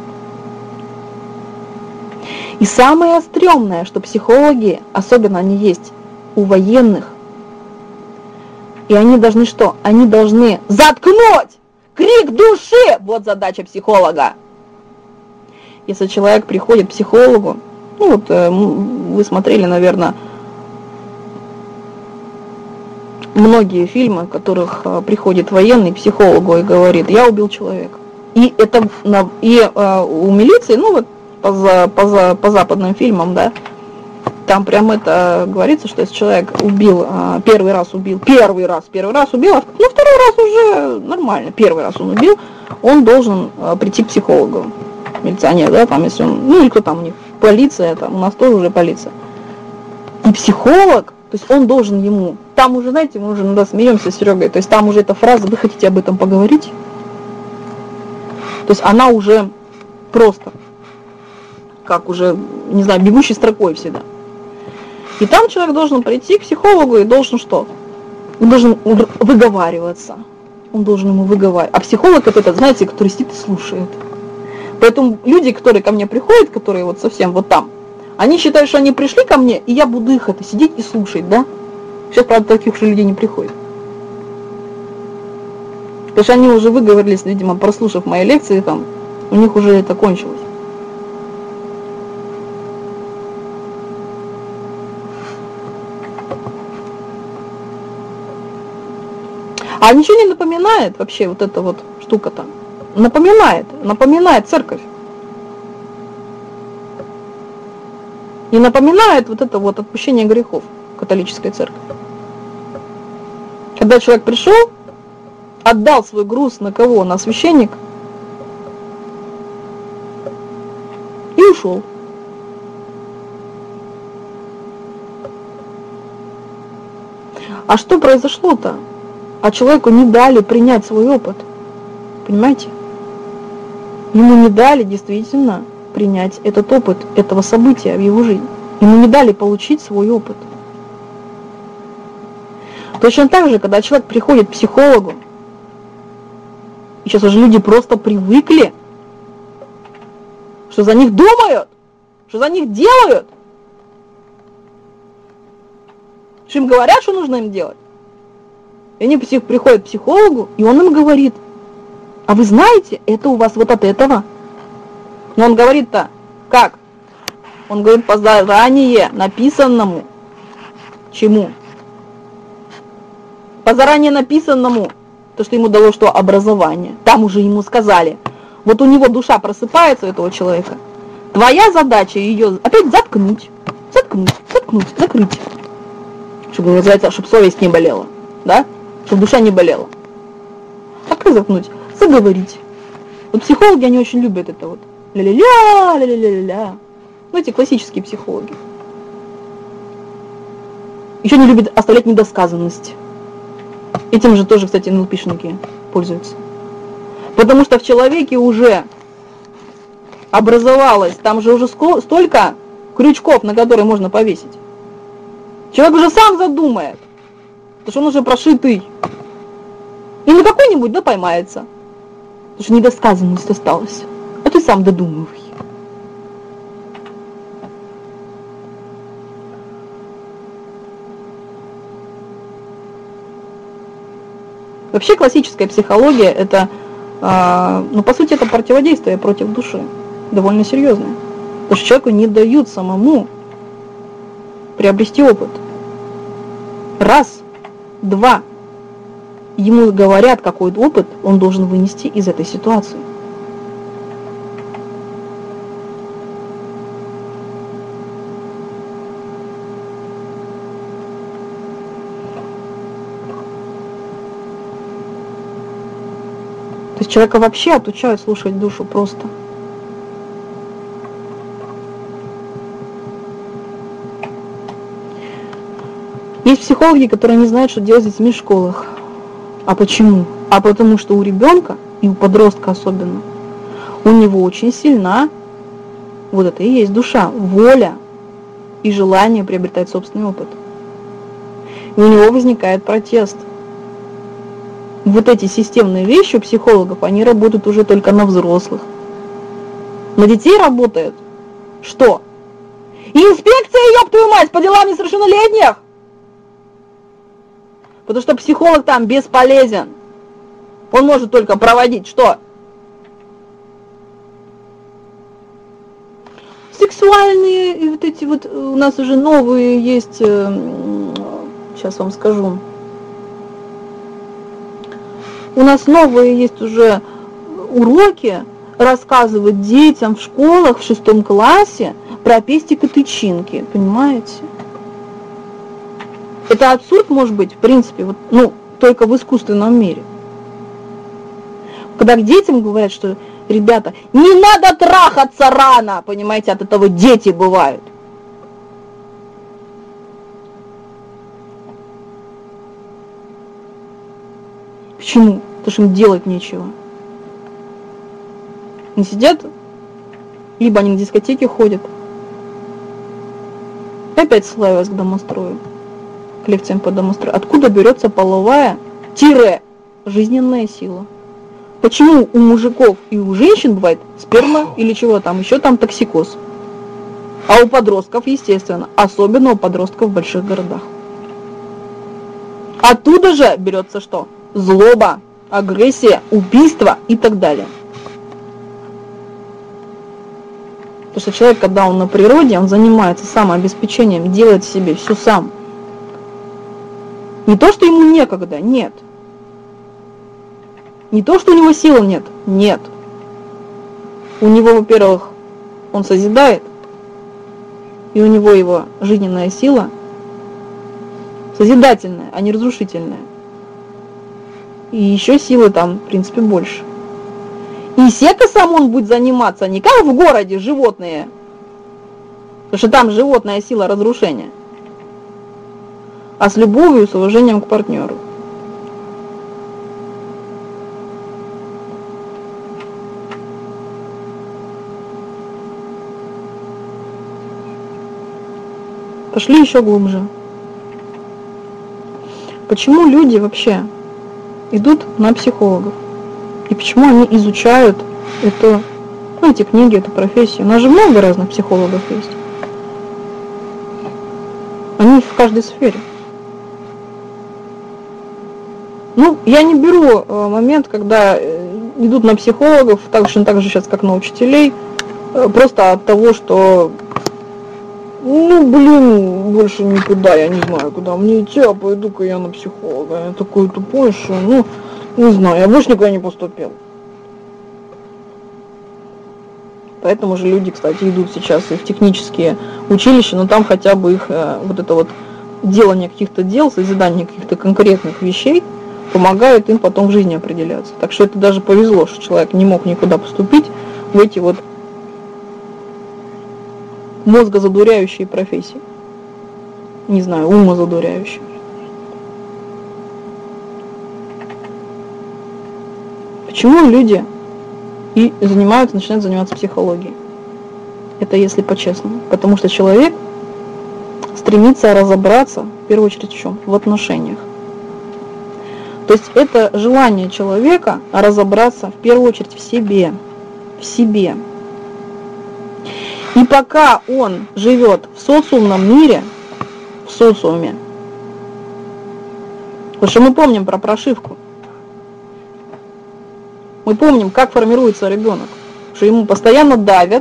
И самое стрёмное, что психологи, особенно они есть у военных, и они должны что? Они должны заткнуть крик души! Вот задача психолога. Если человек приходит к психологу, ну вот вы смотрели, наверное, многие фильмы, в которых приходит военный к психологу и говорит: я убил человека. И это у милиции, ну вот по западным фильмам, да, там прям это говорится, что если человек убил, первый раз убил, а второй раз уже нормально, первый раз он убил, он должен прийти к психологу, милиционер, да, там, если он, ну или кто там у них, полиция, там, у нас тоже уже полиция. И психолог, то есть он должен ему, там уже, знаете, мы уже иногда смеемся с Серегой, то есть там уже эта фраза: вы хотите об этом поговорить? То есть она уже просто, как уже, не знаю, бегущей строкой всегда. И там человек должен прийти к психологу и должен что? Он должен выговариваться. Он должен ему выговаривать. А психолог это, знаете, который сидит и слушает. Поэтому люди, которые ко мне приходят, которые вот совсем вот там, они считают, что они пришли ко мне, и я буду их это сидеть и слушать, да? Сейчас, правда, таких же людей не приходит. Потому что они уже выговорились, видимо, прослушав мои лекции, там, у них уже это кончилось. А ничего не напоминает вообще вот эта вот штука-то? Напоминает церковь. И напоминает вот это вот отпущение грехов католической церкви. Когда человек пришел, отдал свой груз на кого? На священника. И ушел. А что произошло-то? А человеку не дали принять свой опыт. Понимаете? Ему не дали действительно принять этот опыт, этого события в его жизни. Ему не дали получить свой опыт. Точно так же, когда человек приходит к психологу, и сейчас уже люди просто привыкли, что за них думают, что за них делают, что им говорят, что нужно им делать. И они приходят к психологу, и он им говорит: а вы знаете, это у вас вот от этого. Но он говорит-то как? Он говорит по заранее написанному. Чему? По заранее написанному. То, что ему дало что? Образование. Там уже ему сказали. Вот у него душа просыпается, у этого человека. Твоя задача ее опять заткнуть. Закрыть. Чтобы, называется, чтобы совесть не болела. Да? Чтобы душа не болела. А как заткнуть? Заговорить. Вот психологи, они очень любят это вот. Ля-ля-ля. Ну, эти классические психологи. Еще не любят оставлять недосказанность. Этим же тоже, кстати, НЛПшники пользуются. Потому что в человеке уже образовалось, там же уже столько крючков, на которые можно повесить. Человек уже сам задумает, потому что он уже прошитый. И на какой-нибудь, да, поймается. Потому что недосказанность осталась. А ты сам додумывай. Вообще классическая психология это, ну, по сути, это противодействие против души. Довольно серьезное. Потому что человеку не дают самому приобрести опыт. Раз, два. Ему говорят, какой опыт он должен вынести из этой ситуации. есть человека вообще отучают слушать душу просто. Есть психологи, которые не знают, что делать с детьми в школах. А почему? А потому что у ребенка, и у подростка особенно, у него очень сильна, вот это и есть душа, воля и желание приобретать собственный опыт. И у него возникает протест. Вот эти системные вещи у психологов, они работают уже только на взрослых. На детей работает что? Инспекция, ёб твою мать, по делам несовершеннолетних! Потому что психолог там бесполезен. Он может только проводить что? Сексуальные, вот эти вот, у нас уже новые есть, сейчас вам скажу. У нас новые есть уже уроки рассказывать детям в школах в 6 классе про пестик и тычинки, понимаете? Это абсурд может быть, в принципе, вот, ну, только в искусственном мире. Когда к детям говорят, что, ребята, не надо трахаться рано, понимаете, от этого дети бывают. Почему? Потому что им делать нечего. Они сидят, либо они на дискотеке ходят. Опять ссылаю вас к домострою. К лекциям по домострою. Откуда берется половая жизненная сила? Почему у мужиков и у женщин бывает сперма или чего там, еще там токсикоз? А у подростков, естественно, особенно у подростков в больших городах. Оттуда же берется что? Злоба, агрессия, убийство и так далее. Потому что человек, когда он на природе, он занимается самообеспечением, делает себе все сам. Не то, что ему некогда, нет. Не то, что у него сил нет, нет. У него, во-первых, он созидает, и у него его жизненная сила созидательная, а не разрушительная. И еще силы там, в принципе, больше. И сексом он будет заниматься не как в городе животные, потому что там животная сила разрушения, а с любовью и с уважением к партнеру. Пошли еще глубже. Почему люди вообще идут на психологов? И почему они изучают это, ну, эти книги, эту профессию? У нас же много разных психологов есть. Они в каждой сфере. Ну, я не беру момент, когда идут на психологов, так же сейчас, как на учителей, просто от того, что, ну, блин, больше никуда, я не знаю, куда мне идти, а пойду-ка я на психолога. Я такой тупой, что, ну, не знаю, я больше никуда не поступил. Поэтому же люди, кстати, идут сейчас и в технические училища, но там хотя бы их вот это вот делание каких-то дел, созидание каких-то конкретных вещей помогает им потом в жизни определяться. Так что это даже повезло, что человек не мог никуда поступить в эти вот мозгозадуряющие профессии. Не знаю, умозадуряющие. Почему люди и начинают заниматься психологией? Это если по-честному. Потому что человек стремится разобраться, в первую очередь, в чем? В отношениях. То есть это желание человека разобраться, в первую очередь, в себе. В себе. И пока он живет в социумном мире, в социуме, потому что мы помним про прошивку, мы помним, как формируется ребенок, что ему постоянно давят.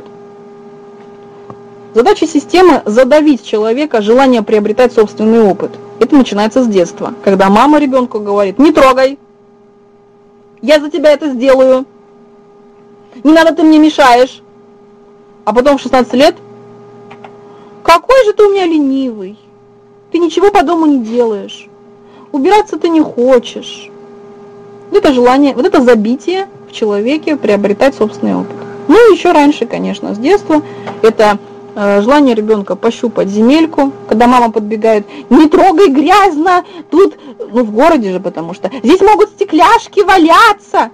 Задача системы – задавить человека желание приобретать собственный опыт. Это начинается с детства, когда мама ребенку говорит: не трогай, я за тебя это сделаю, не надо, ты мне мешаешь. А потом в 16 лет: какой же ты у меня ленивый, ты ничего по дому не делаешь, убираться ты не хочешь. Вот это желание, вот это забитие человеке приобретать собственный опыт. Ну и еще раньше, конечно, с детства, это желание ребенка пощупать земельку, когда мама подбегает, не трогай, грязно, тут, ну в городе же, потому что здесь могут стекляшки валяться.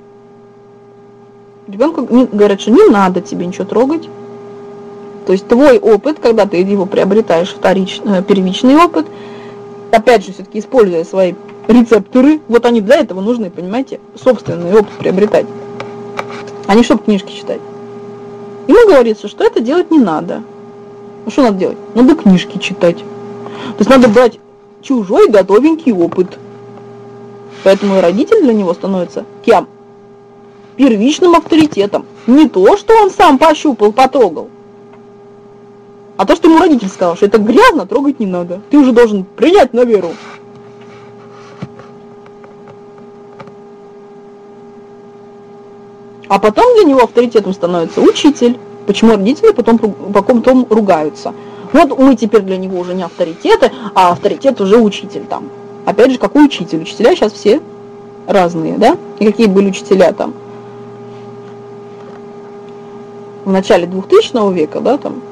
Ребенку говорят, что не надо тебе ничего трогать. То есть твой опыт, когда ты его приобретаешь, первичный опыт, опять же, все-таки используя свои рецепторы, вот они для этого нужны, понимаете, собственный опыт приобретать, а не чтобы книжки читать. Ему говорится, что это делать не надо. Ну что надо делать? Надо книжки читать. То есть надо брать чужой готовенький опыт. Поэтому и родитель для него становится кем? Первичным авторитетом. Не то, что он сам пощупал, потрогал, а то, что ему родитель сказал, что это грязно, трогать не надо. Ты уже должен принять на веру. А потом для него авторитетом становится учитель. Почему родители потом ругаются? Вот мы теперь для него уже не авторитеты, а авторитет уже учитель там. Опять же, какой учитель? Учителя сейчас все разные, да? И какие были учителя там в начале 2000 века, да, там?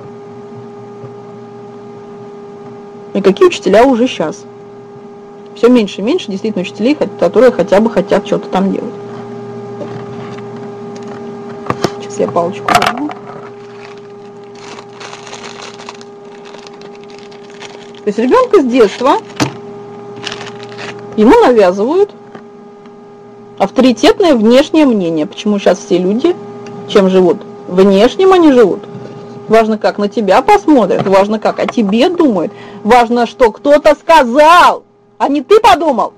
И какие учителя уже сейчас? Все меньше и меньше действительно учителей, которые хотя бы хотят что-то там делать. Сейчас я палочку возьму. То есть ребенка с детства ему навязывают авторитетное внешнее мнение. Почему сейчас все люди чем живут? Внешним они живут. Важно, как на тебя посмотрят, важно, как о тебе думают, важно, что кто-то сказал, а не ты подумал.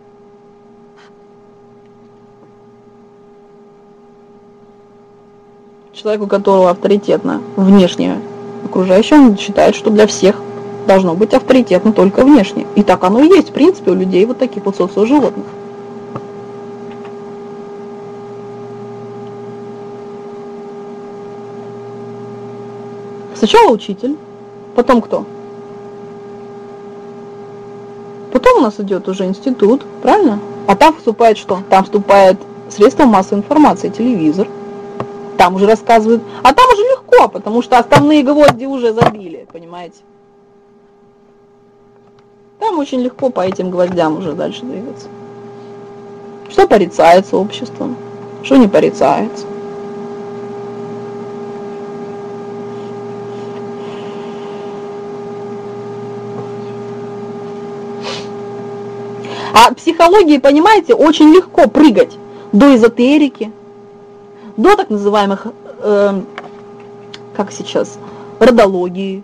Человек, у которого авторитетно внешнее окружающее, он считает, что для всех должно быть авторитетно только внешне. И так оно и есть, в принципе, у людей вот таких вот социоживотных. Сначала учитель, потом кто? Потом у нас идет уже институт, правильно? А там вступает что? Там вступает средства массовой информации, телевизор. Там уже рассказывают. А там уже легко, потому что основные гвозди уже забили, понимаете? Там очень легко по этим гвоздям уже дальше двигаться. Что порицается обществом, что не порицается. А психологии, понимаете, очень легко прыгать до эзотерики, до так называемых, как сейчас, родологии,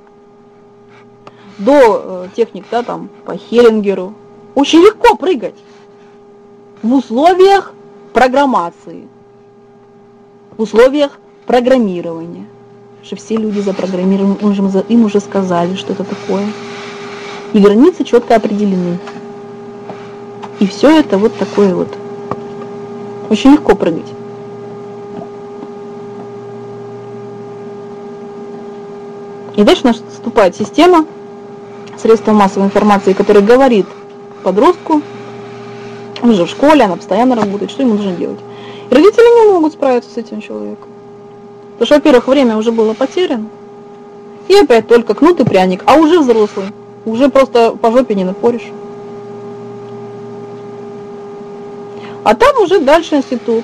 до техник, да, там, по Хеллингеру. Очень легко прыгать в условиях программации, в условиях программирования. Что все люди запрограммированы, им уже сказали, что это такое. И границы четко определены. И все это вот такое вот. Очень легко прыгать. И дальше наступает система средства массовой информации, которая говорит подростку, он же в школе, она постоянно работает, что ему нужно делать. И родители не могут справиться с этим человеком. Потому что, во-первых, время уже было потеряно. И опять только кнут и пряник, а уже взрослый. Уже просто по жопе не напоришь. А там уже дальше институт.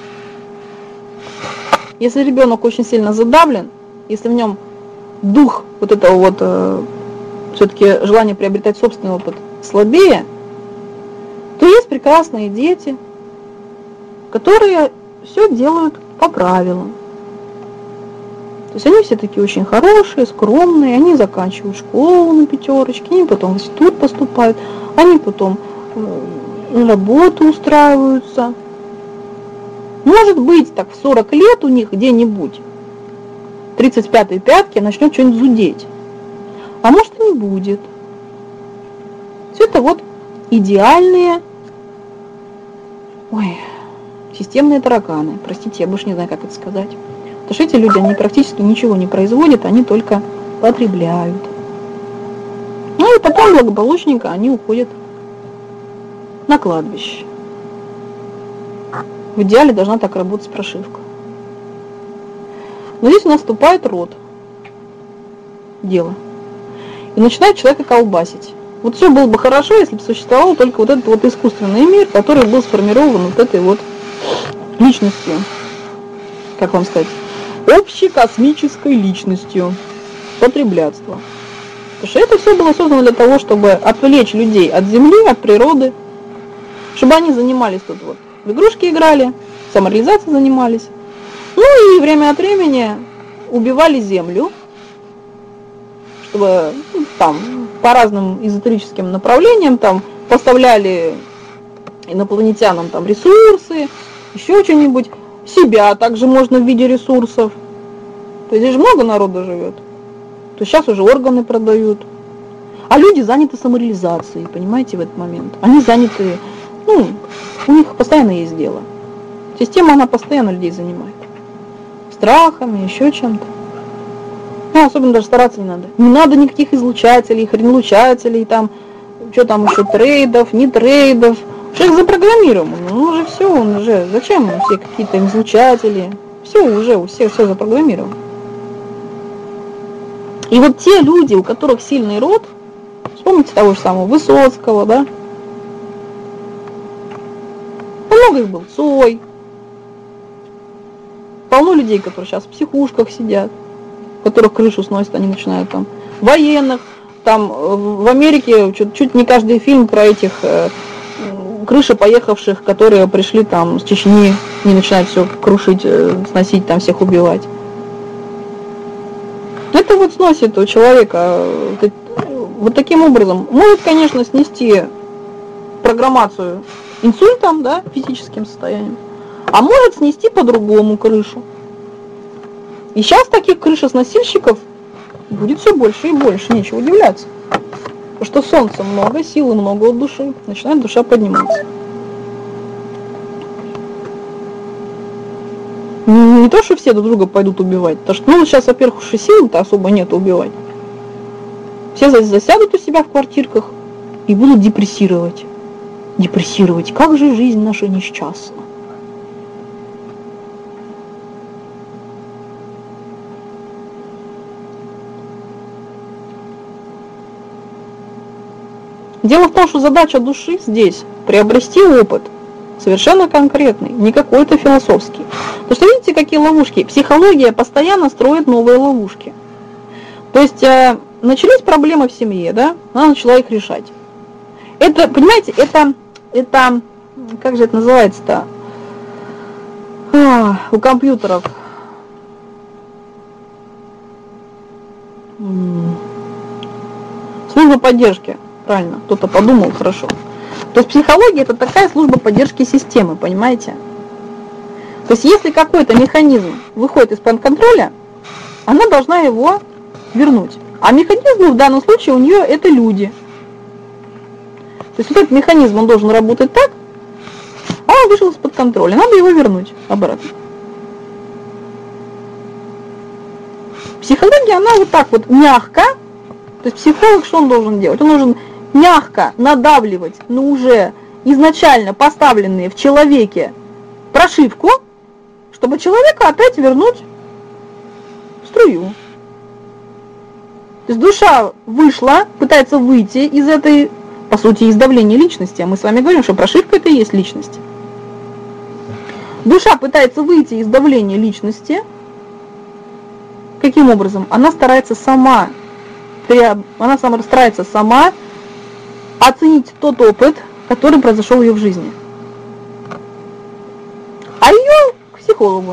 Если ребенок очень сильно задавлен, если в нем дух вот этого вот все-таки желание приобретать собственный опыт слабее, то есть прекрасные дети, которые все делают по правилам. То есть они все такие очень хорошие, скромные, они заканчивают школу на пятерочке, они потом в институт поступают, они потом на работу устраиваются. Может быть, так в 40 лет у них где-нибудь 35-й пятки начнет что-нибудь зудеть. А может и не будет. Все это вот идеальные, системные тараканы. Простите, я больше не знаю, как это сказать. Потому что эти люди, они практически ничего не производят, они только потребляют. Ну и потом благополучненько они уходят на кладбище. В идеале должна так работать прошивка. Но здесь у нас вступает род. Дело. И начинает человека колбасить. Вот все было бы хорошо, если бы существовал только вот этот вот искусственный мир, который был сформирован вот этой вот личностью. Как вам сказать? Общекосмической личностью. Потреблятства. Потому что это все было создано для того, чтобы отвлечь людей от Земли, от природы, чтобы они занимались тут вот. В игрушки играли, самореализацией занимались. Ну и время от времени убивали Землю, чтобы там по разным эзотерическим направлениям там поставляли инопланетянам там ресурсы, еще что-нибудь. Себя также можно в виде ресурсов. То есть здесь же много народа живет. То сейчас уже органы продают. А люди заняты самореализацией, понимаете, в этот момент. Они заняты, ну, у них постоянно есть дело. Система, она постоянно людей занимает. Страхами, еще чем-то. Ну, особенно даже стараться не надо. Не надо никаких излучателей, хренлучателей, там, что там еще, трейдов, не трейдов. Человек запрограммирован, ну уже все, он уже, зачем ему все какие-то излучатели? Все уже, у всех все запрограммировано. И вот те люди, у которых сильный род, вспомните того же самого Высоцкого, да? Много их было, Цой. Полно людей, которые сейчас в психушках сидят, которых крышу сносят, они начинают там, военных, там в Америке чуть не каждый фильм про этих крыши поехавших, которые пришли там с Чечни, не начинают все крушить, сносить, там всех убивать. Это вот сносит у человека вот таким образом. Может, конечно, снести программацию инсультом, да, физическим состоянием, а может снести по-другому крышу. И сейчас таких крышесносильщиков будет все больше и больше, нечего удивляться. Потому что солнца много, силы много от души, начинает душа подниматься. Не то, что все друг друга пойдут убивать, потому что, ну, сейчас, во-первых, уж и сил-то особо нет убивать. Все засядут у себя в квартирках и будут депрессировать. Депрессировать. Как же жизнь наша несчастна. Дело в том, что задача души здесь приобрести опыт совершенно конкретный, не какой-то философский. Потому что видите, какие ловушки? Психология постоянно строит новые ловушки. То есть начались проблемы в семье, да? Она начала их решать. Это, понимаете, это как же это называется-то? У компьютеров. Служба поддержки. Правильно, кто-то подумал, хорошо. То есть психология это такая служба поддержки системы, понимаете? То есть если какой-то механизм выходит из-под контроля, она должна его вернуть. А механизм в данном случае у нее это люди. То есть вот этот механизм, он должен работать так, а он вышел из-под контроля, надо его вернуть обратно. Психология, она вот так вот мягко, то есть психолог что он должен делать? Он должен мягко надавливать на уже изначально поставленные в человеке прошивку, чтобы человека опять вернуть в струю. То есть душа вышла, пытается выйти из этой, по сути, из давления личности. А мы с вами говорим, что прошивка это и есть личность. Душа пытается выйти из давления личности. Каким образом? Она старается сама оценить тот опыт, который произошел в ее жизни. А ее к психологу.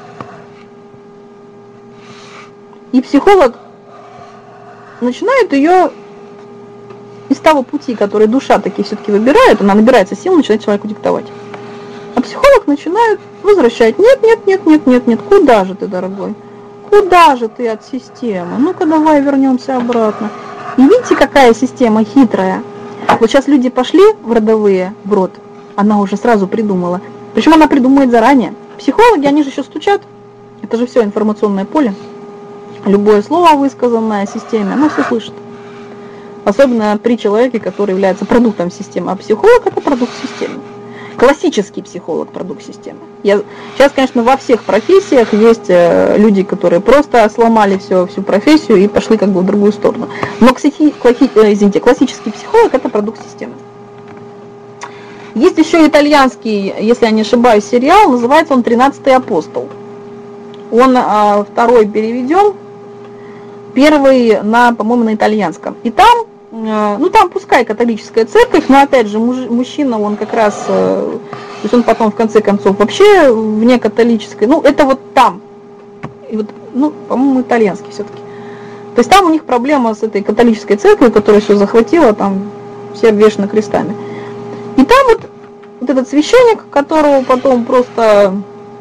И психолог начинает ее из того пути, который душа таки все-таки выбирает, она набирается сил, начинает человеку диктовать. А психолог начинает возвращать. Нет, куда же ты, дорогой? Куда же ты от системы? Ну-ка давай вернемся обратно. И видите, какая система хитрая. Вот сейчас люди пошли в родовые, в род, она уже сразу придумала. Причем она придумывает заранее. Психологи, они же еще стучат. Это же все информационное поле. Любое слово, высказанное системе, она все слышит. Особенно при человеке, который является продуктом системы. А психолог это продукт системы. классический психолог, продукт системы. Сейчас, конечно, во всех профессиях есть люди, которые просто сломали всю профессию и пошли как бы в другую сторону. Но классический психолог – это продукт системы. Есть еще итальянский, если я не ошибаюсь, сериал, называется он «13-й апостол». Он второй переведен, первый, по-моему, на итальянском. И там, там пускай католическая церковь, но опять же мужчина, он как раз, то есть он потом в конце концов вообще вне католической, это вот там. И вот, по-моему, итальянский все-таки. То есть там у них проблема с этой католической церковью, которая все захватила, там все обвешаны крестами. И там вот этот священник, которого потом просто,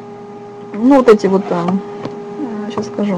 сейчас скажу,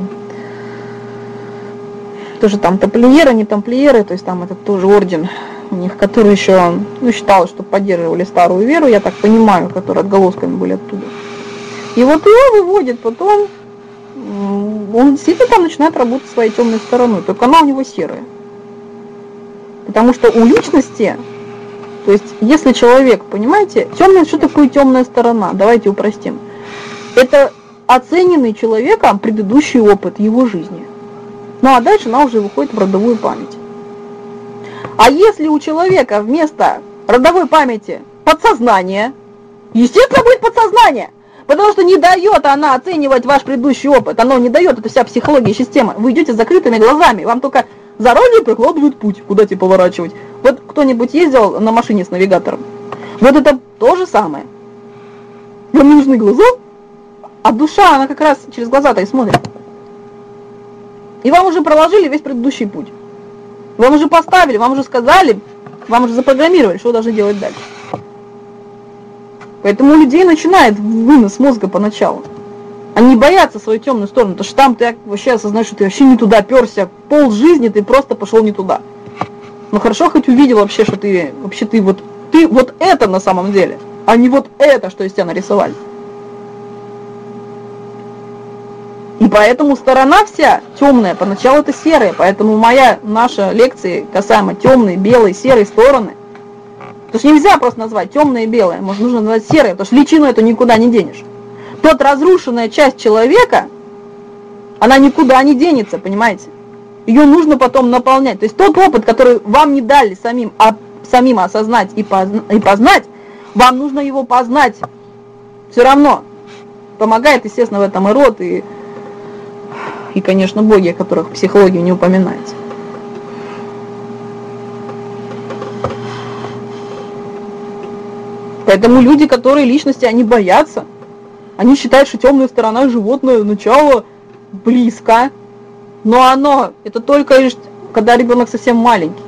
тоже там тамплиеры, не тамплиеры, то есть там это тоже орден у них, который еще, считал, что поддерживали старую веру, я так понимаю, которые отголосками были оттуда. И вот его выводит потом, он действительно там начинает работать своей темной стороной, только она у него серая. Потому что у личности, то есть если человек, понимаете, что такое темная сторона, давайте упростим. Это оцененный человеком предыдущий опыт его жизни. А дальше она уже выходит в родовую память. А если у человека вместо родовой памяти подсознание, естественно, будет подсознание, потому что не дает она оценивать ваш предыдущий опыт, оно не дает, это вся психология и система. Вы идете с закрытыми глазами, вам только заранее прокладывают путь, куда тебе поворачивать. Вот кто-нибудь ездил на машине с навигатором? Вот это то же самое. Вам не нужны глаза, а душа, она как раз через глаза-то и смотрит. И вам уже проложили весь предыдущий путь. Вам уже поставили, вам уже сказали, вам уже запрограммировали, что вы должны делать дальше. Поэтому у людей начинает вынос мозга поначалу. Они боятся свою темную сторону, потому что там ты вообще осознаешь, что ты вообще не туда перся, пол жизни ты просто пошел не туда. Но хорошо хоть увидел вообще, что ты вот это на самом деле, а не вот это, что из тебя нарисовали. И поэтому сторона вся темная, поначалу это серая, поэтому наша лекция касаемо темной, белой, серой стороны. Потому что нельзя просто назвать темное и белое, нужно назвать серое, потому что личину эту никуда не денешь. Тот разрушенная часть человека, она никуда не денется, понимаете? Ее нужно потом наполнять. То есть тот опыт, который вам не дали самим осознать и познать, вам нужно его познать. Все равно. Помогает, естественно, в этом и род, и, конечно, боги, о которых в психологии не упоминается. Поэтому люди, которые личности, они боятся. Они считают, что темная сторона животное начало близко. Но это только лишь, когда ребенок совсем маленький.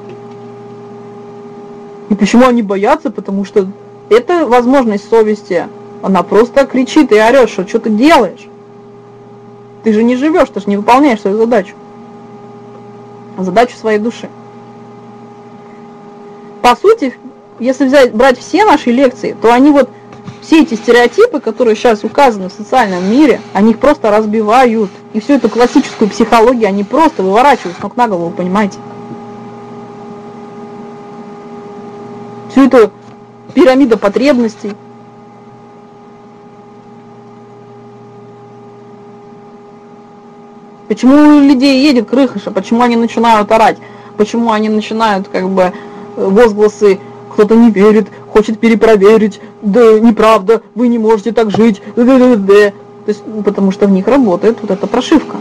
И почему они боятся? Потому что это возможность совести. Она просто кричит и орет, что ты делаешь. Ты же не живешь, ты же не выполняешь свою задачу. Задачу своей души. По сути, если брать все наши лекции, то они все эти стереотипы, которые сейчас указаны в социальном мире, они их просто разбивают. И всю эту классическую психологию они просто выворачивают с ног на голову, понимаете? Всю эту пирамиду потребностей. Почему у людей едет крыша, почему они начинают орать, почему они начинают возгласы, кто-то не верит, хочет перепроверить, да неправда, вы не можете так жить, То есть, потому что в них работает вот эта прошивка.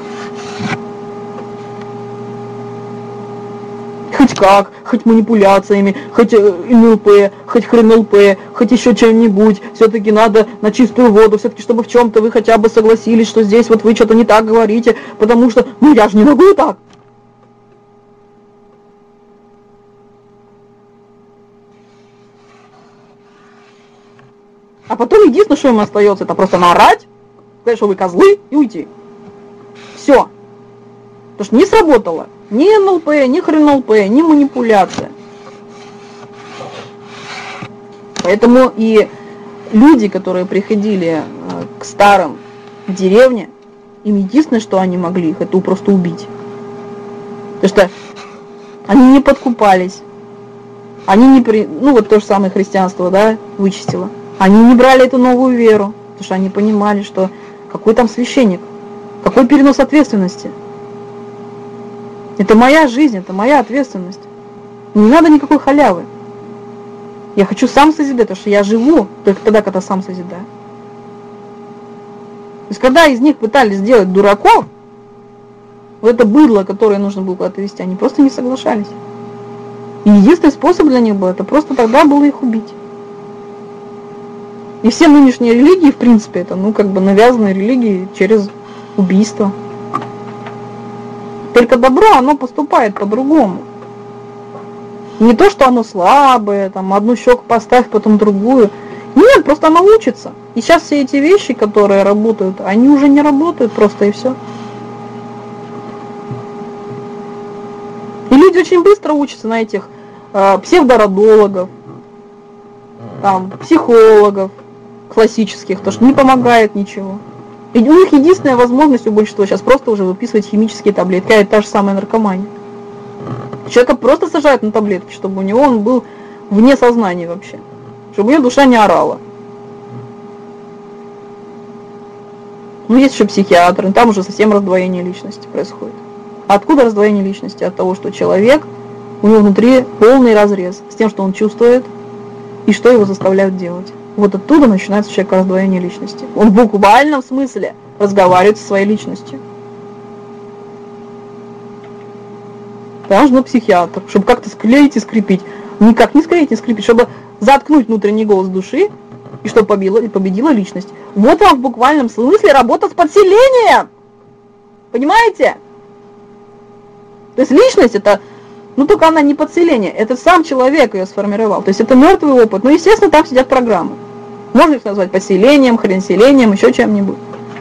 Хоть как, хоть манипуляциями, хоть НЛП, хоть ХРНЛП, хоть еще чем-нибудь, все-таки надо на чистую воду, все-таки чтобы в чем-то вы хотя бы согласились, что здесь вы что-то не так говорите, потому что, я же не могу и так. А потом единственное, что им остается, это просто наорать, сказать, что вы козлы, и уйти. Все. Потому что не сработало ни НЛП, ни ХРНЛП, ни манипуляция. Поэтому и люди, которые приходили к старым в деревне, им единственное, что они могли их, это просто убить. Потому что они не подкупались, Они не ну вот то же самое христианство, да, вычистило. Они не брали эту новую веру, потому что они понимали, что какой там священник, какой перенос ответственности. Это моя жизнь, это моя ответственность. Не надо никакой халявы. Я хочу сам созидать, потому что я живу только тогда, когда сам созидаю. То есть, когда из них пытались сделать дураков, вот это быдло, которое нужно было куда-то вести, они просто не соглашались. И единственный способ для них был, это просто тогда было их убить. И все нынешние религии, в принципе, это, ну, как бы навязанные религии через убийство. Только добро, оно поступает по-другому. Не то, что оно слабое, там, одну щеку поставь, потом другую. Нет, просто оно учится. И сейчас все эти вещи, которые работают, они уже не работают просто, и все. И люди очень быстро учатся на этих псевдородологов, там, психологов классических, то, что не помогает ничего. И у них единственная возможность у большинства сейчас просто уже выписывать химические таблетки, а это та же самая наркомания. Человека просто сажают на таблетки, чтобы у него он был вне сознания вообще, чтобы у него душа не орала. Ну, есть еще психиатры, там уже совсем раздвоение личности происходит. А откуда раздвоение личности? От того, что человек, у него внутри полный разрез с тем, что он чувствует и что его заставляют делать. Вот оттуда начинается у человека раздвоение личности. Он в буквальном смысле разговаривает со своей личностью. Там нужен психиатр, чтобы как-то склеить и скрепить. Никак не склеить, не скрепить, чтобы заткнуть внутренний голос души, и чтобы победила личность. Вот вам в буквальном смысле работа с подселением. Понимаете? То есть личность это, ну только она не подселение, это сам человек ее сформировал. То есть это мертвый опыт. Ну, естественно, там сидят программы. Можно их назвать подселением, хренселением, еще чем-нибудь.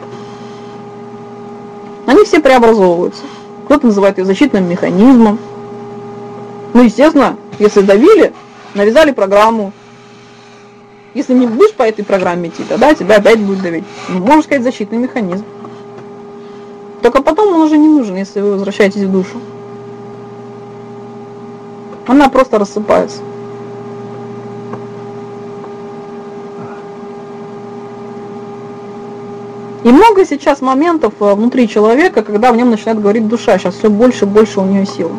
Они все преобразовываются. Кто-то называет ее защитным механизмом. Ну, естественно, если давили, навязали программу. Если не будешь по этой программе идти, тогда тебя опять будет давить. Ну, можно сказать, защитный механизм. Только потом он уже не нужен, если вы возвращаетесь в душу. Она просто рассыпается. И много сейчас моментов внутри человека, когда в нем начинает говорить душа. Сейчас все больше и больше у нее сил.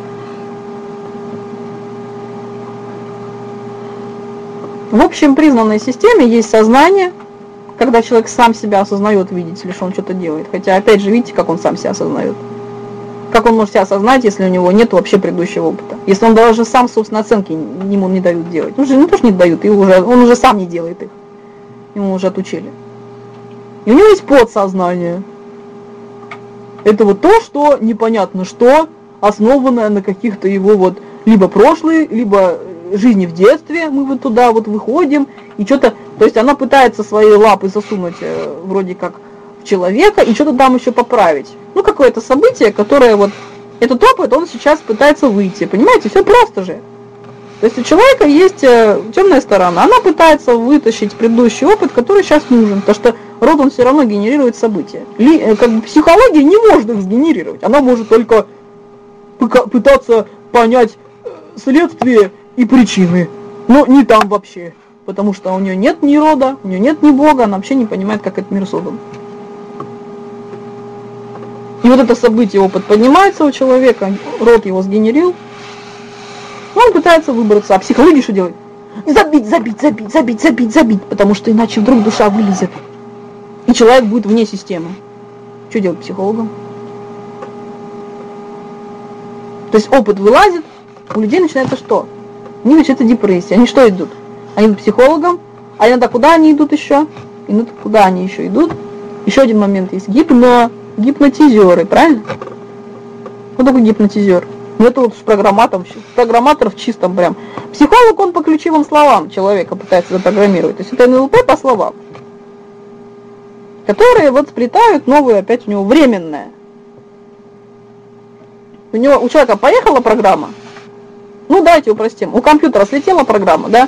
В общем признанной системе есть сознание, когда человек сам себя осознает, видите ли, что он что-то делает. Хотя, опять же, видите, как он сам себя осознает. Как он может себя осознать, если у него нет вообще предыдущего опыта? Если он даже сам, собственно, оценки ему не дают делать. Ну, же не то, что не дают, он уже сам не делает их. Ему уже отучили. И у него есть подсознание. Это вот то, что непонятно что, основанное на каких-то его вот либо прошлые, либо жизни в детстве, мы вот туда вот выходим, и что-то, то есть она пытается свои лапы засунуть вроде как в человека, и что-то там еще поправить. Ну, какое-то событие, которое вот, этот опыт, он сейчас пытается выйти, понимаете, все просто же. То есть у человека есть темная сторона, она пытается вытащить предыдущий опыт, который сейчас нужен, потому что род он все равно генерирует события. Как бы психология не может их сгенерировать, она может только пытаться понять следствие и причины, но не там вообще, потому что у нее нет ни рода, у нее нет ни Бога, она вообще не понимает, как этот мир создан. И вот это событие, опыт поднимается у человека, род его сгенерил, он пытается выбраться, а психология что делает? Забить, потому что иначе вдруг душа вылезет, и человек будет вне системы. Что делать психологам? То есть опыт вылазит, у людей начинается что? У них начинается депрессия. Они что идут? Они идут к психологам, а иногда куда они идут еще? Иногда куда они еще идут? Еще один момент есть. Гипнотизеры, правильно? Кто такой гипнотизер? Ну это вот программатор в чистом прям. Психолог, он по ключевым словам человека пытается запрограммировать. То есть это НЛП по словам. Которые вот сплетают новую, опять у него временное. У человека поехала программа. Ну, давайте упростим. У компьютера слетела программа, да?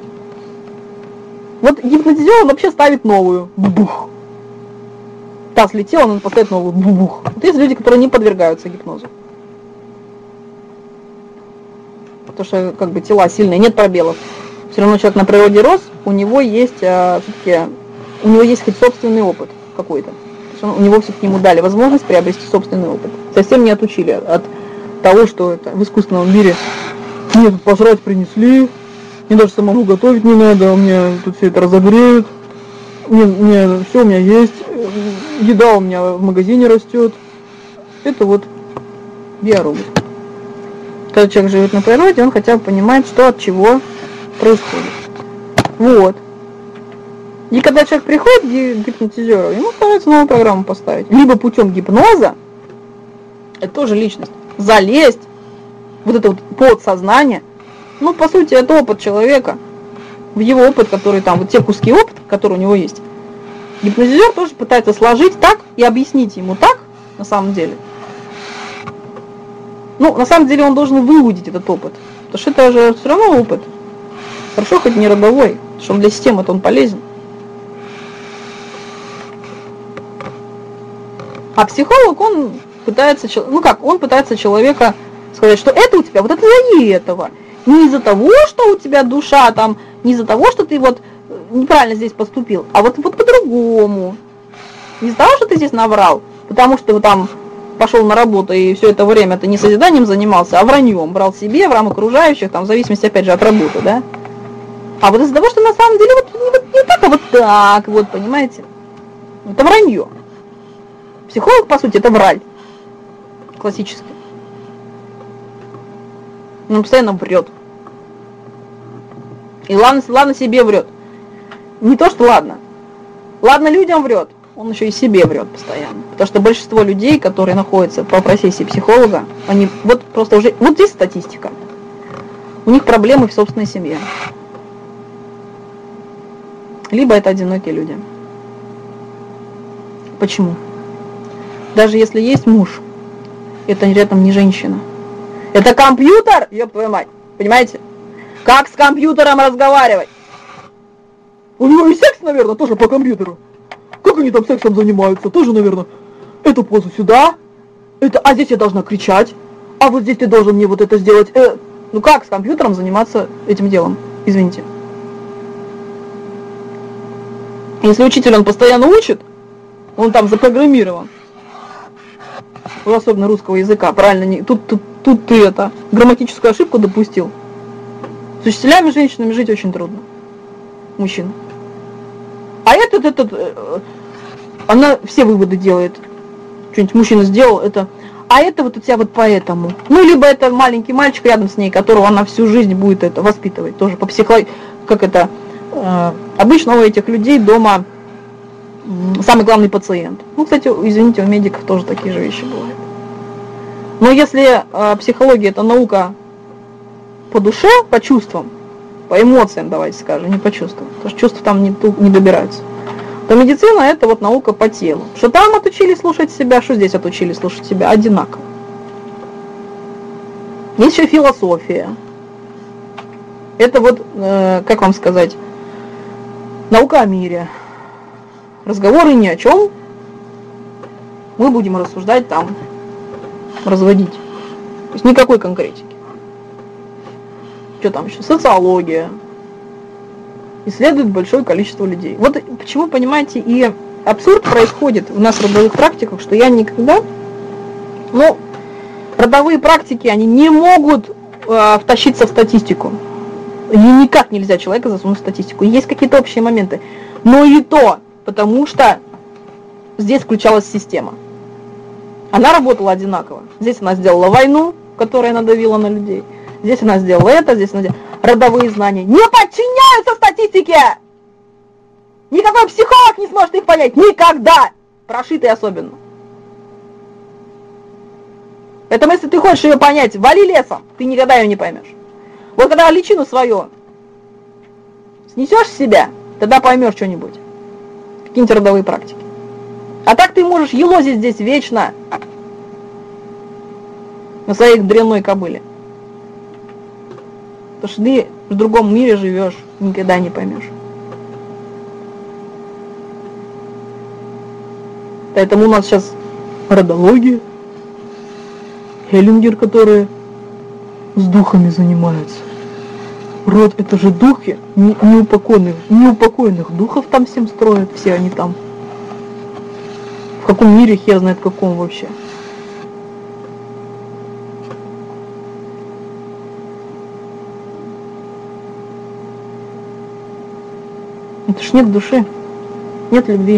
Вот гипнотизер он вообще ставит новую. Бубух. Та слетела, он поставит новую. Бубух. Вот есть люди, которые не подвергаются гипнозу. потому что как бы тела сильные, нет пробелов. Все равно человек на природе рос, у него есть все-таки, у него есть хоть собственный опыт какой-то. У него все-таки ему дали возможность приобрести собственный опыт. Совсем не отучили от того, что это в искусственном мире мне тут пожрать принесли, мне даже самому готовить не надо, мне тут все это разогреют, мне все у меня есть, еда у меня в магазине растет. Это вот биоробот. Когда человек живет на природе, он хотя бы понимает, что от чего происходит. Вот. И когда человек приходит к гипнотизеру, ему стараются новую программу поставить. Либо путем гипноза, это тоже личность, залезть, вот это вот подсознание, ну, по сути, это опыт человека, в его опыт, который там, вот те куски опыта, которые у него есть. Гипнотизер тоже пытается сложить так и объяснить ему так, на самом деле. Ну, на самом деле он должен выудить этот опыт, потому что это же все равно опыт. Хорошо, хоть не родовой, потому что он для системы-то он полезен. А психолог, он пытается, он пытается человека сказать, что это у тебя, вот это из-за этого. Не из-за того, что у тебя душа там, не из-за того, что ты вот неправильно здесь поступил, а вот по-другому. Не из-за того, что ты здесь наврал, потому что ты вот там пошел на работу и все это время ты не созиданием занимался, а враньем брал себе, врал окружающих, там, в зависимости, опять же, от работы, да? А вот из-за того, что на самом деле вот не так, а вот так, вот, понимаете? Это вранье. Психолог, по сути, это враль. Классический. Он постоянно врет. И ладно себе врет. Не то, что ладно. Ладно людям врет. Он еще и себе врет постоянно. Потому что большинство людей, которые находятся по профессии психолога, они вот просто уже... Вот здесь статистика. У них проблемы в собственной семье. Либо это одинокие люди. Почему? Даже если есть муж, это рядом не женщина. Это компьютер, ёб твою мать. Понимаете? Как с компьютером разговаривать? У него и секс, наверное, тоже по компьютеру. Как они там сексом занимаются? Тоже, наверное, эту позу сюда, а здесь я должна кричать, а вот здесь ты должен мне вот это сделать. Ну как с компьютером заниматься этим делом? Извините. Если учитель, он постоянно учит, он там запрограммирован. Особенно русского языка, правильно, не, тут ты это, грамматическую ошибку допустил. С учителями, женщинами жить очень трудно. Мужчин. А она все выводы делает. Что-нибудь мужчина сделал, а это вот у тебя вот поэтому. Ну, либо это маленький мальчик рядом с ней, которого она всю жизнь будет это воспитывать. Тоже по психологии, обычно у этих людей дома самый главный пациент. Ну, кстати, извините, у медиков тоже такие же вещи бывают. Но если психология это наука по душе, по чувствам, по эмоциям, давайте скажем, не по чувствам, потому что чувства там не добираются, то медицина это вот наука по телу. Что там отучили слушать себя, что здесь отучили слушать себя, одинаково. Есть еще философия. Это вот, как вам сказать, наука о мире. Разговоры ни о чем. Мы будем рассуждать там, разводить. То есть никакой конкретики. Что там еще? Социология. Исследует большое количество людей. Вот почему, понимаете, и абсурд происходит в нас в родовых практиках, что я никогда... родовые практики, они не могут втащиться в статистику. И никак нельзя человека засунуть в статистику. Есть какие-то общие моменты. Но и то... Потому что здесь включалась система. Она работала одинаково. Здесь она сделала войну, которая надавила на людей. Здесь она сделала это, здесь она сделала... Родовые знания не подчиняются статистике! Никакой психолог не сможет их понять. Никогда! Прошитый особенно. Поэтому если ты хочешь ее понять, вали лесом, ты никогда ее не поймешь. Вот когда личину свою снесешь с себя, тогда поймешь что-нибудь. Какие-нибудь родовые практики. А так ты можешь елозить здесь вечно на своей дрянной кобыле. Потому что ты в другом мире живешь, никогда не поймешь. Поэтому у нас сейчас родология, Хеллингер, который с духами занимаются. Род это же духи, неупокоенных духов там всем строят, все они там. В каком мире, хер знает каком вообще. Это ж нет души, нет любви.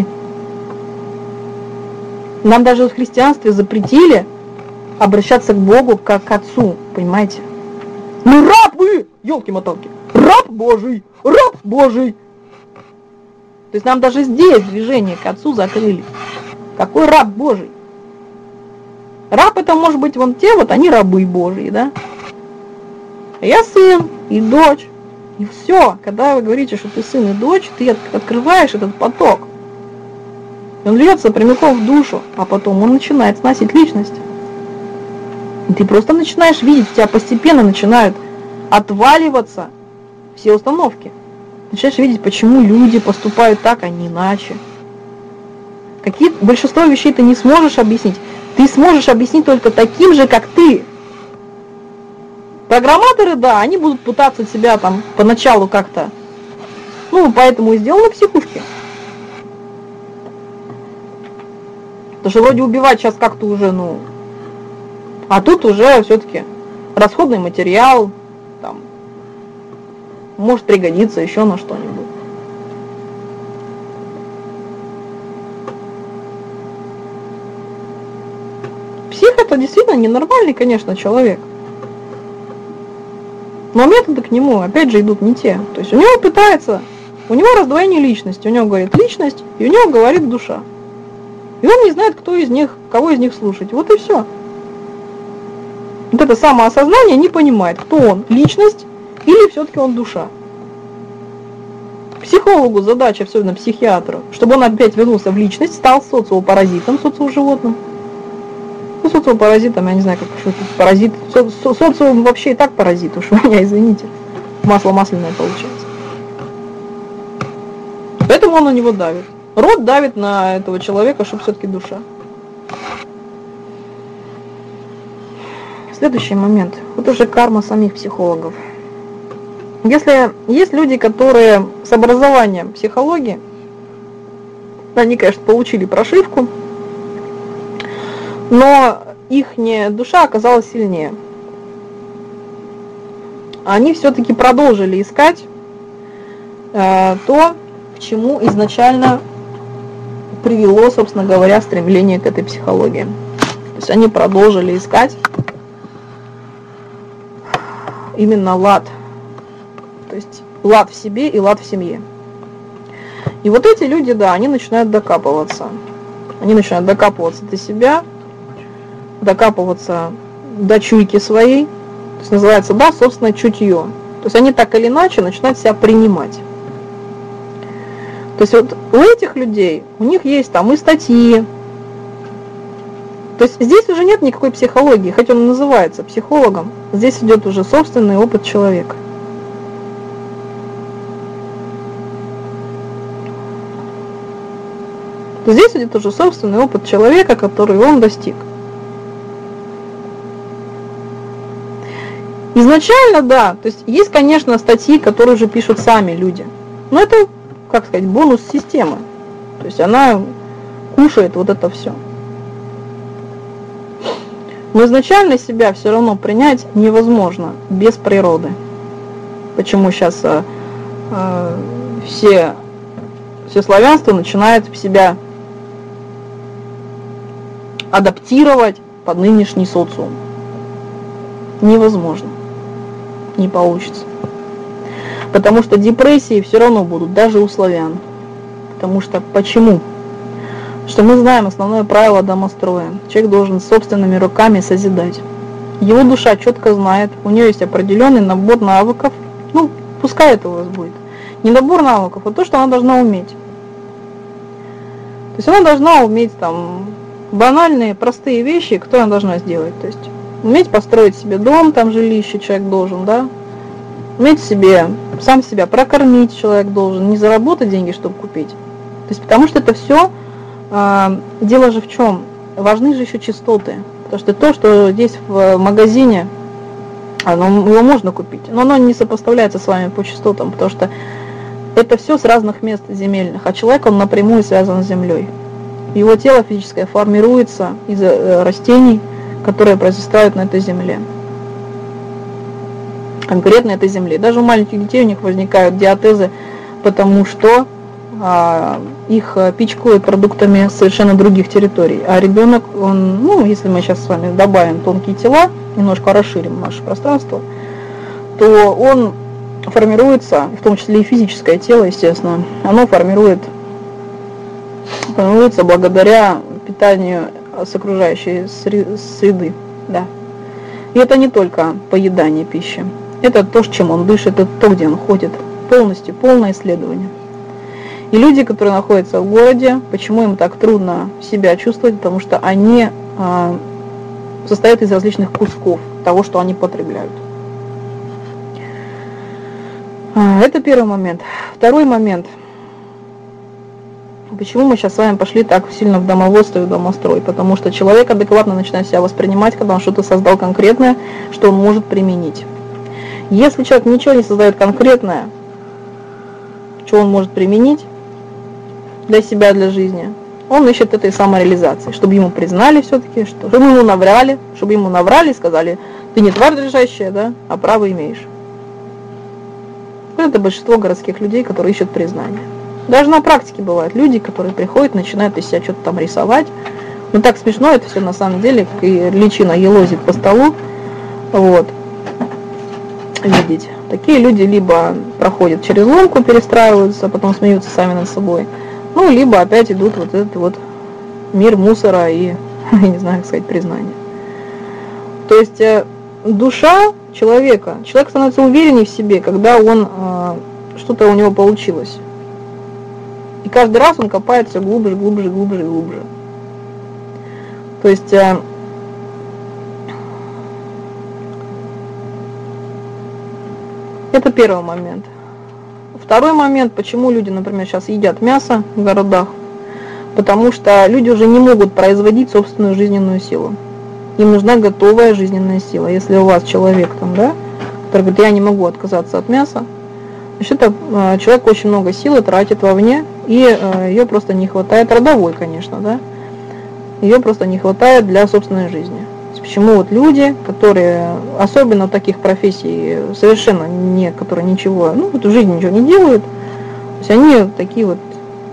Нам даже в христианстве запретили обращаться к Богу как к Отцу, понимаете? Ну раб вы, ёлки-моталки, раб Божий, раб Божий. То есть нам даже здесь движение к Отцу закрыли. Какой раб Божий? Раб это может быть вон те, вот они рабы Божьи, да? А я сын и дочь. И все, когда вы говорите, что ты сын и дочь, ты открываешь этот поток. И он льется прямиком в душу, а потом он начинает сносить личность. И ты просто начинаешь видеть, у тебя постепенно начинают отваливаться все установки. Начинаешь видеть, почему люди поступают так, а не иначе. Большинство вещей ты не сможешь объяснить. Ты сможешь объяснить только таким же, как ты. Программаторы, да, они будут пытаться себя там поначалу как-то, ну, поэтому и сделаны психушки. Потому что вроде убивать сейчас как-то уже, ну, а тут уже все-таки расходный материал, там, может пригодиться еще на что-нибудь. Псих это действительно ненормальный, конечно, человек. Но методы к нему, опять же, идут не те. То есть у него раздвоение личности. У него говорит личность, и у него говорит душа. И он не знает, кого из них слушать. Вот и все. Вот это самоосознание не понимает, кто он, личность или все-таки он душа. Психологу задача, особенно психиатру, чтобы он опять вернулся в личность, стал социопаразитом, социоживотным. Ну, социопаразитом, я не знаю, что это паразит. Социум вообще и так паразит, уж у меня, извините. Масло масляное получается. Поэтому он на него давит. Род давит на этого человека, чтобы все-таки душа. Следующий момент. Вот уже карма самих психологов. Если есть люди, которые с образованием психологии, они, конечно, получили прошивку, но их душа оказалась сильнее. Они все-таки продолжили искать то, к чему изначально привело, собственно говоря, стремление к этой психологии. То есть они продолжили искать именно лад. То есть лад в себе и лад в семье. И вот эти люди, да, они начинают докапываться. Они начинают докапываться до себя, докапываться до чуйки своей. То есть называется, да, собственное чутье. То есть они так или иначе начинают себя принимать. То есть вот у этих людей, у них есть там и статьи. То есть здесь уже нет никакой психологии, хоть он и называется психологом. Здесь идет уже собственный опыт человека. Здесь идет уже собственный опыт человека, который он достиг. Изначально, да, то есть есть, конечно, статьи, которые уже пишут сами люди. Но это, как сказать, бонус системы. То есть она кушает вот это все. Но изначально себя все равно принять невозможно без природы. Почему сейчас все славянство начинает в себя адаптировать под нынешний социум. Невозможно. Не получится. Потому что депрессии все равно будут, даже у славян. Потому что почему? Что мы знаем основное правило домостроя. Человек должен собственными руками созидать. Его душа четко знает, у нее есть определенный набор навыков. Ну, пускай это у вас будет. Не набор навыков, а то, что она должна уметь. То есть она должна уметь там банальные, простые вещи, которые она должна сделать. То есть уметь построить себе дом, там жилище человек должен, да. Уметь сам себя прокормить человек должен, не заработать деньги, чтобы купить. То есть потому что это все, дело же в чем? Важны же еще частоты. Потому что то, что здесь в магазине Его можно купить, но оно не сопоставляется с вами по частотам, потому что это все с разных мест земельных, а человек, он напрямую связан с землей. Его тело физическое формируется из растений, которые произрастают на этой земле. Конкретно этой земле. Даже у маленьких детей у них возникают диатезы, потому что их пичкают продуктами совершенно других территорий. А ребенок, он, если мы сейчас с вами добавим тонкие тела, немножко расширим наше пространство, то он формируется, в том числе и физическое тело, естественно, оно формируется благодаря питанию с окружающей среды. Да. И это не только поедание пищи, это то, чем он дышит, это то, где он ходит, полное исследование. И люди, которые находятся в городе, почему им так трудно себя чувствовать, потому что они состоят из различных кусков того, что они потребляют. Это первый момент. Второй момент. Почему мы сейчас с вами пошли так сильно в домоводство и в домострой? Потому что человек адекватно начинает себя воспринимать, когда он что-то создал конкретное, что он может применить. Если человек ничего не создает конкретное, что он может применить для себя, для жизни, он ищет этой самореализации, чтобы ему признали все-таки, чтобы ему наврали и сказали: ты не тварь дрожащая, да, а право имеешь. Это большинство городских людей, которые ищут признание. Даже на практике бывают люди, которые приходят, начинают из себя что-то там рисовать. Ну так смешно это все на самом деле, как и личина елозит по столу. Вот. Видеть. Такие люди либо проходят через ломку, перестраиваются, потом смеются сами над собой. Либо опять идут вот этот вот мир мусора и, я не знаю, как сказать, признания. То есть душа человека, человек становится увереннее в себе, когда что-то у него получилось. И каждый раз он копает все глубже. То есть это первый момент. Второй момент, почему люди, например, сейчас едят мясо в городах, потому что люди уже не могут производить собственную жизненную силу. Им нужна готовая жизненная сила. Если у вас человек который говорит: я не могу отказаться от мяса, значит, человек очень много силы тратит вовне, и ее просто не хватает, родовой, конечно, да, ее просто не хватает для собственной жизни. Почему вот люди, которые, особенно таких профессий, совершенно которые ничего, в жизни ничего не делают, то есть они такие вот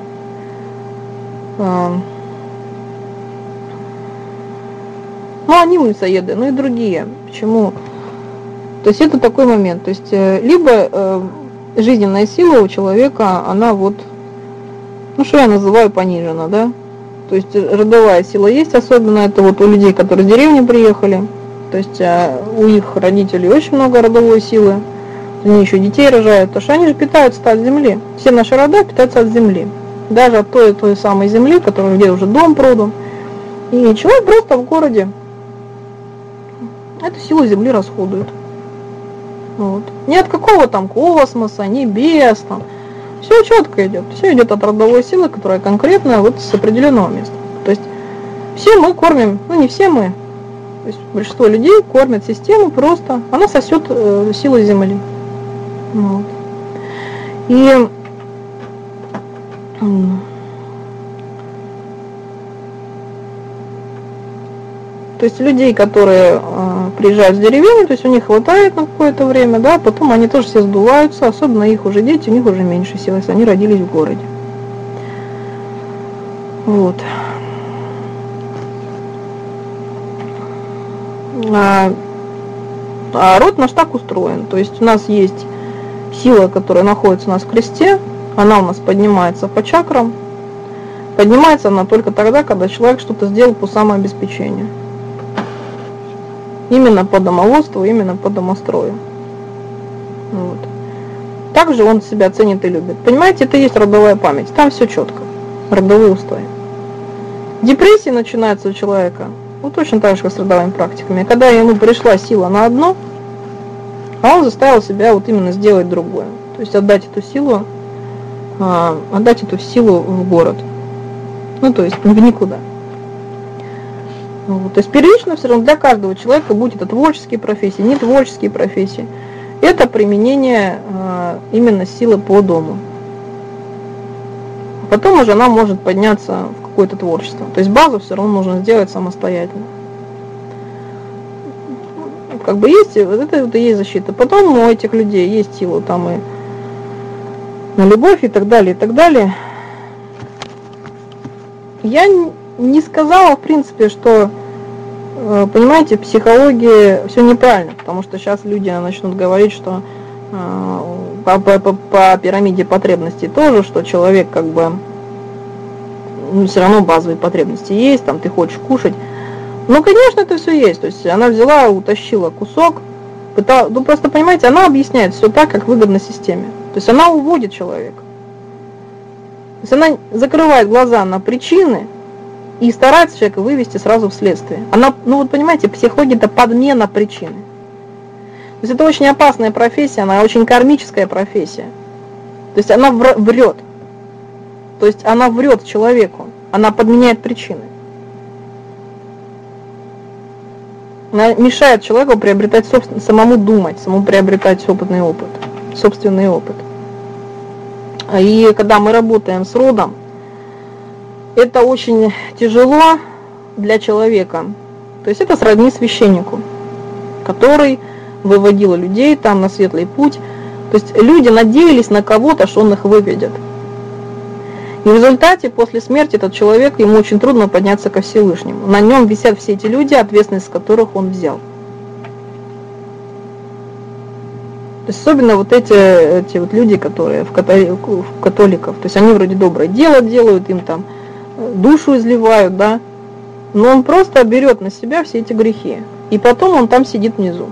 они мясоеды, и другие. Почему? То есть это такой момент. То есть либо жизненная сила у человека, она что я называю, понижена, да? То есть родовая сила есть, особенно это вот у людей, которые в деревне приехали. То есть у их родителей очень много родовой силы. Они еще детей рожают, потому что они же питаются от земли. Все наши рода питаются от земли. Даже от той самой земли, которая где уже дом продан. И человек просто в городе эту силу земли расходует. Вот. Ни от какого там космоса, небес там. Все четко идет. Все идет от родовой силы, которая конкретно с определенного места. То есть все мы кормим, не все мы, то есть большинство людей кормят систему просто, она сосет силу земли. Вот. И то есть людей, которые приезжают в деревню, то есть у них хватает на какое-то время, да, потом они тоже все сдуваются, особенно их уже дети, у них уже меньше сил, если они родились в городе. Вот. А род наш так устроен, то есть у нас есть сила, которая находится у нас в кресте, она у нас поднимается по чакрам, поднимается она только тогда, когда человек что-то сделал по самообеспечению. Именно по домоводству, именно по домострою. Вот. Также он себя ценит и любит. Понимаете, это и есть родовая память. Там все четко. Родовые устои. Депрессия начинается у человека точно так же, как с родовыми практиками. Когда ему пришла сила на одно, а он заставил себя именно сделать другое. То есть отдать эту силу в город. То есть в никуда. Вот. То есть первично все равно для каждого человека, будь это творческие профессии, не творческие профессии, это применение именно силы по дому. Потом уже она может подняться в какое-то творчество. То есть базу все равно нужно сделать самостоятельно. Как бы есть, вот это вот и есть защита. Потом у этих людей есть сила там и на любовь и так далее, и так далее. Я не сказала, в принципе, что, понимаете, психология все неправильно, потому что сейчас люди начнут говорить, что по пирамиде потребностей тоже, что человек как бы, ну, все равно базовые потребности есть, там ты хочешь кушать. Ну, конечно, это все есть. То есть она взяла, утащила кусок, ну просто, понимаете, она объясняет все так, как выгодно системе. То есть она уводит человека. То есть она закрывает глаза на причины и старается человека вывести сразу в следствие. Она, ну вот понимаете, психология это подмена причины. То есть это очень опасная профессия, она очень кармическая профессия. То есть она врет. То есть она врет человеку, она подменяет причины. Она мешает человеку приобретать самому думать, самому приобретать собственный опыт. И когда мы работаем с родом, это очень тяжело для человека. То есть это сродни священнику, который выводил людей там на светлый путь. То есть люди надеялись на кого-то, что он их выведет. И в результате, после смерти, этот человек, ему очень трудно подняться ко Всевышнему. На нем висят все эти люди, ответственность которых он взял. То есть особенно вот эти вот люди, которые в католиков, то есть они вроде доброе дело делают, им там душу изливают, да, но он просто берет на себя все эти грехи. И потом он там сидит внизу.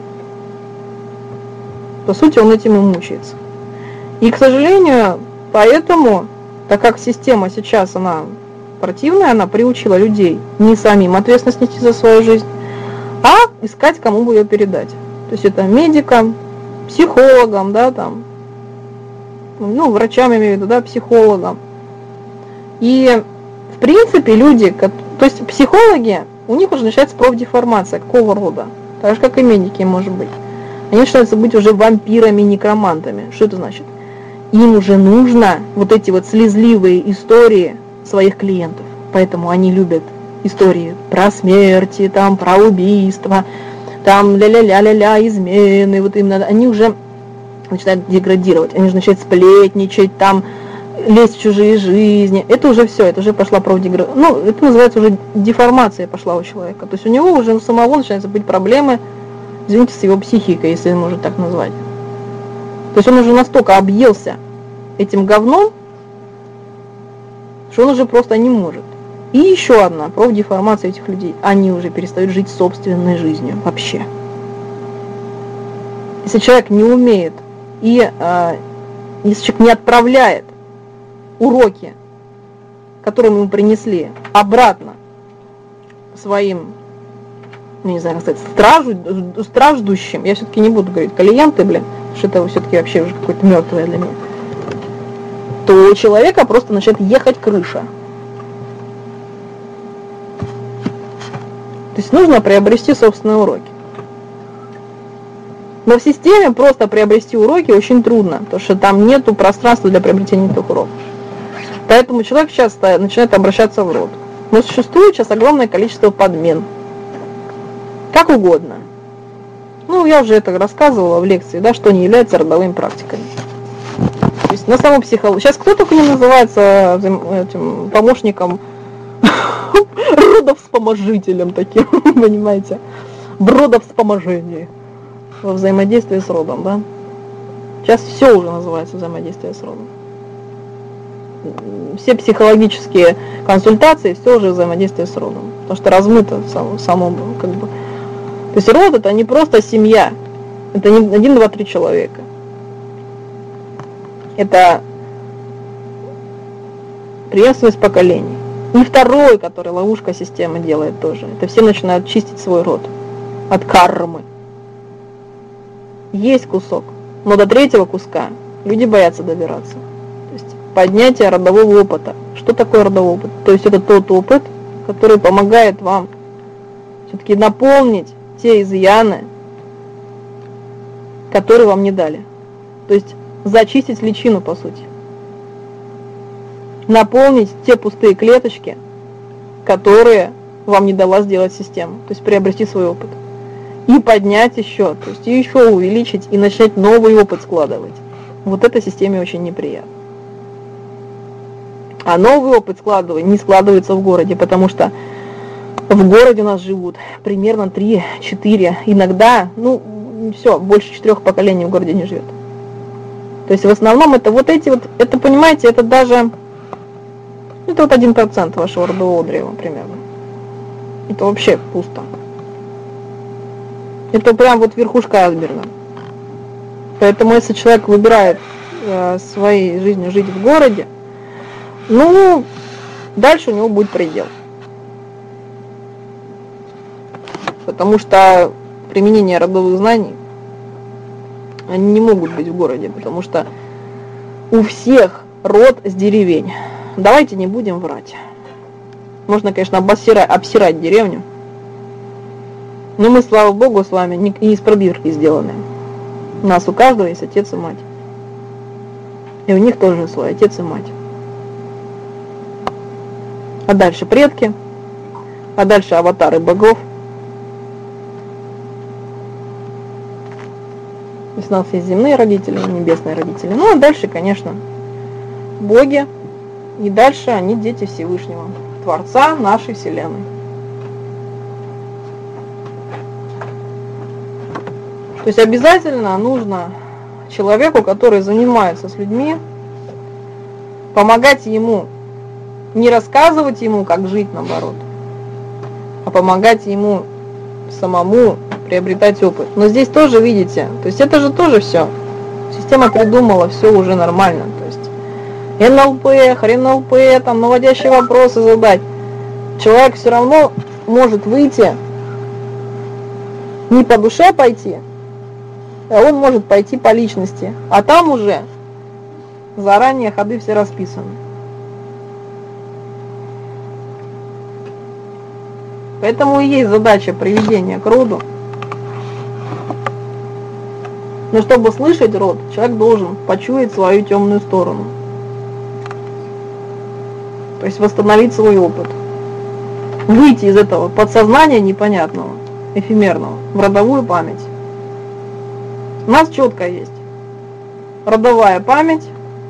По сути, он этим и мучается. И, к сожалению, поэтому, так как система сейчас, она противная, она приучила людей не самим ответственность нести за свою жизнь, а искать, кому бы ее передать. То есть это медикам, психологам, да, там, ну, врачам, я имею в виду, да, психологам. И, в принципе, люди, то есть психологи, у них уже начинается профдеформация, какого рода, так же, как и медики, может быть. Они начинаются быть уже вампирами, некромантами. Что это значит? Им уже нужно вот эти вот слезливые истории своих клиентов. Поэтому они любят истории про смерти, там, про убийства, там ля-ля-ля-ля-ля, измены, вот именно. Они уже начинают деградировать, они уже начинают сплетничать, там, лезть в чужие жизни. Это уже все, это уже пошла профдеградация. Ну, это называется уже деформация пошла у человека. То есть у него уже у самого начинаются быть проблемы, извините, с его психикой, если можно так назвать. То есть он уже настолько объелся этим говном, что он уже просто не может. И еще одна профдеформация этих людей. Они уже перестают жить собственной жизнью вообще. Если человек не умеет, и если человек не отправляет уроки, которые ему принесли, обратно своим, не знаю, как сказать, страждущим, я все-таки не буду говорить клиенты, блин, что это все-таки вообще уже какое-то мертвое для меня, то у человека просто начинает ехать крыша. То есть нужно приобрести собственные уроки. Но в системе просто приобрести уроки очень трудно, потому что там нету пространства для приобретения этих уроков. Поэтому человек часто начинает обращаться в род. Но существует сейчас огромное количество подмен. Как угодно. Ну, я уже это рассказывала в лекции, да, что не является родовыми практиками. То есть на саму психологию. Сейчас кто только не называется этим помощником, родовспоможителем таким, понимаете? В родовспоможении. Во взаимодействии с родом, да? Сейчас все уже называется взаимодействие с родом. Все психологические консультации, все уже взаимодействие с родом. Потому что размыто само как бы. То есть род это не просто семья. Это не 1, 2, 3 человека. Это преемственность поколений. И второй, который ловушка системы делает тоже. Это все начинают чистить свой род от кармы. Есть кусок, но до 3-го куска люди боятся добираться. То есть поднятие родового опыта. Что такое родовой опыт? То есть это тот опыт, который помогает вам все-таки наполнить те изъяны, которые вам не дали. То есть зачистить личину, по сути. Наполнить те пустые клеточки, которые вам не дала сделать система. То есть приобрести свой опыт. И поднять еще, то есть еще увеличить и начать новый опыт складывать. Вот это системе очень неприятно. А новый опыт не складывается в городе, потому что в городе у нас живут примерно 3-4, иногда, все, больше 4 поколений в городе не живет. То есть в основном это вот эти вот, это, понимаете, это даже, это вот 1% вашего родового древа примерно. Это вообще пусто. Это прям вот верхушка айсберга. Поэтому если человек выбирает своей жизнью жить в городе, дальше у него будет предел. Потому что применение родовых знаний, они не могут быть в городе, потому что у всех род с деревень. Давайте не будем врать. Можно, конечно, обсирать деревню, но мы, слава Богу, с вами не из пробирки сделаны. У нас у каждого есть отец и мать. И у них тоже свой отец и мать. А дальше предки, а дальше аватары богов. То есть у нас есть земные родители, небесные родители. А дальше, конечно, боги. И дальше они дети Всевышнего, Творца нашей Вселенной. То есть обязательно нужно человеку, который занимается с людьми, помогать ему, не рассказывать ему, как жить, наоборот, а помогать ему самому приобретать опыт. Но здесь тоже, видите, то есть это же тоже все. Система придумала, все уже нормально. То есть НЛП, ХРНЛП, там наводящие вопросы задать. Человек все равно может выйти, не по душе пойти, а он может пойти по личности. А там уже заранее ходы все расписаны. Поэтому и есть задача приведения к роду. Но чтобы слышать род, человек должен почуять свою темную сторону. То есть восстановить свой опыт. Выйти из этого подсознания непонятного, эфемерного, в родовую память. У нас четко есть родовая память,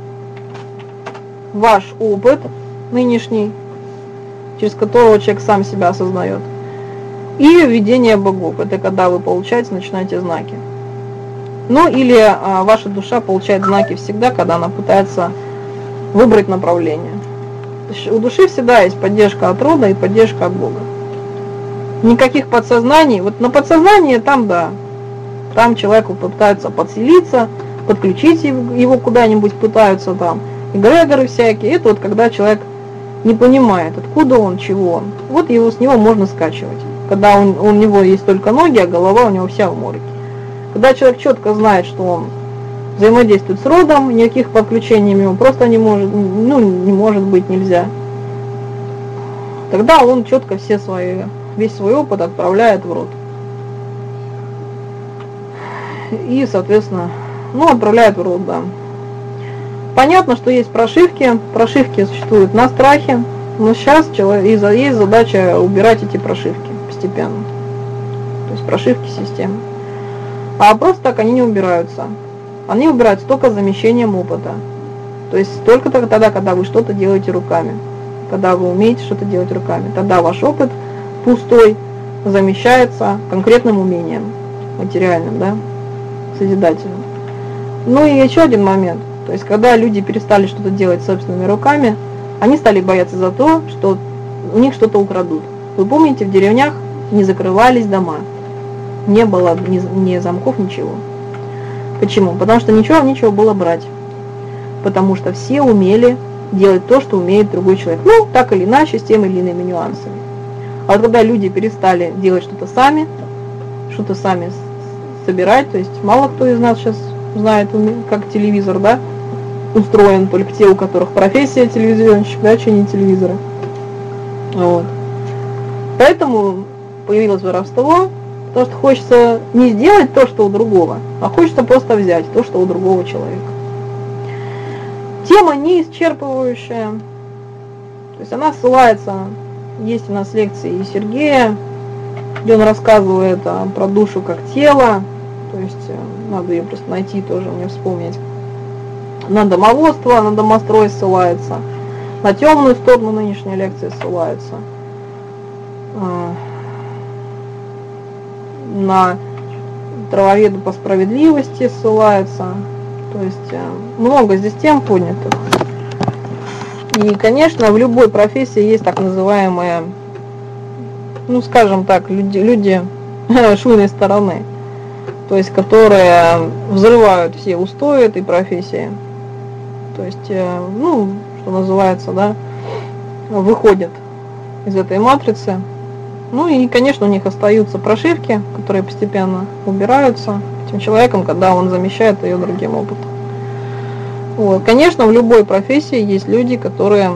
ваш опыт нынешний, через которого человек сам себя осознает, и видение богов. Это когда вы получаете, начинаете знаки. Или ваша душа получает знаки всегда, когда она пытается выбрать направление. У души всегда есть поддержка от рода и поддержка от Бога. Никаких подсознаний. Вот на подсознание там, да, там человеку пытаются подселиться, подключить его куда-нибудь, пытаются там, эгрегоры всякие. Это вот когда человек не понимает, откуда он, чего он. Вот с него можно скачивать. Когда у него есть только ноги, а голова у него вся в морге. Когда человек четко знает, что он взаимодействует с родом, никаких подключений ему просто не может, не может быть, нельзя. Тогда он четко весь свой опыт отправляет в род. И, соответственно, отправляет в род, да. Понятно, что есть прошивки существуют на страхе, но сейчас есть задача убирать эти прошивки постепенно. То есть прошивки системы. А просто так они не убираются. Они убираются только замещением опыта. То есть только тогда, когда вы что-то делаете руками. Когда вы умеете что-то делать руками. Тогда ваш опыт пустой замещается конкретным умением. Материальным, да? Созидательным. И еще один момент. То есть когда люди перестали что-то делать собственными руками, они стали бояться за то, что у них что-то украдут. Вы помните, в деревнях не закрывались дома. Не было ни замков, ничего. Почему? Потому что ничего было брать. Потому что все умели делать то, что умеет другой человек. Так или иначе, с теми или иными нюансами. А вот когда люди перестали делать что-то сами собирать, то есть мало кто из нас сейчас знает, как телевизор, да, устроен, только те, у которых профессия телевизионщик, да, чинить телевизоры. Вот. Поэтому появилось воровство, потому что хочется не сделать то, что у другого, а хочется просто взять то, что у другого человека. Тема не исчерпывающая, то есть она ссылается, есть у нас лекции и Сергея, где он рассказывает про душу как тело, то есть надо ее просто найти тоже, мне вспомнить. На домоводство, на домострой ссылается, на темную сторону нынешней лекции ссылается, на травоведу по справедливости ссылается, то есть много здесь тем поднятых. И, конечно, в любой профессии есть так называемые, ну, скажем так, люди шуйной стороны, то есть которые взрывают все устои этой профессии, то есть, ну, что называется, да, выходят из этой матрицы. Ну и, конечно, у них остаются прошивки, которые постепенно убираются этим человеком, когда он замещает ее другим опытом. Вот. Конечно, в любой профессии есть люди, которые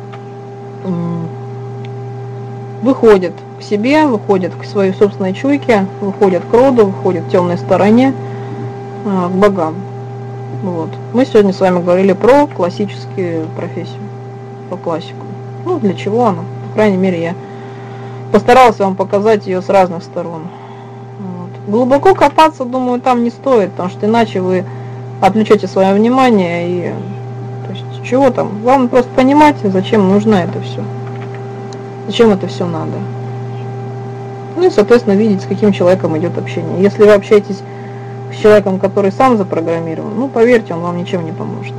выходят к себе, выходят к своей собственной чуйке, выходят к роду, выходят к темной стороне, к богам. Вот. Мы сегодня с вами говорили про классическую профессию, про классику. Ну, для чего она? По крайней мере, я постаралась вам показать ее с разных сторон. Вот. Глубоко копаться, думаю, там не стоит, потому что иначе вы отвлечете свое внимание и, то есть, чего там? Главное просто понимать, зачем нужно это все. Зачем это все надо. Ну и, соответственно, видеть, с каким человеком идет общение. Если вы общаетесь с человеком, который сам запрограммирован, ну, поверьте, он вам ничем не поможет.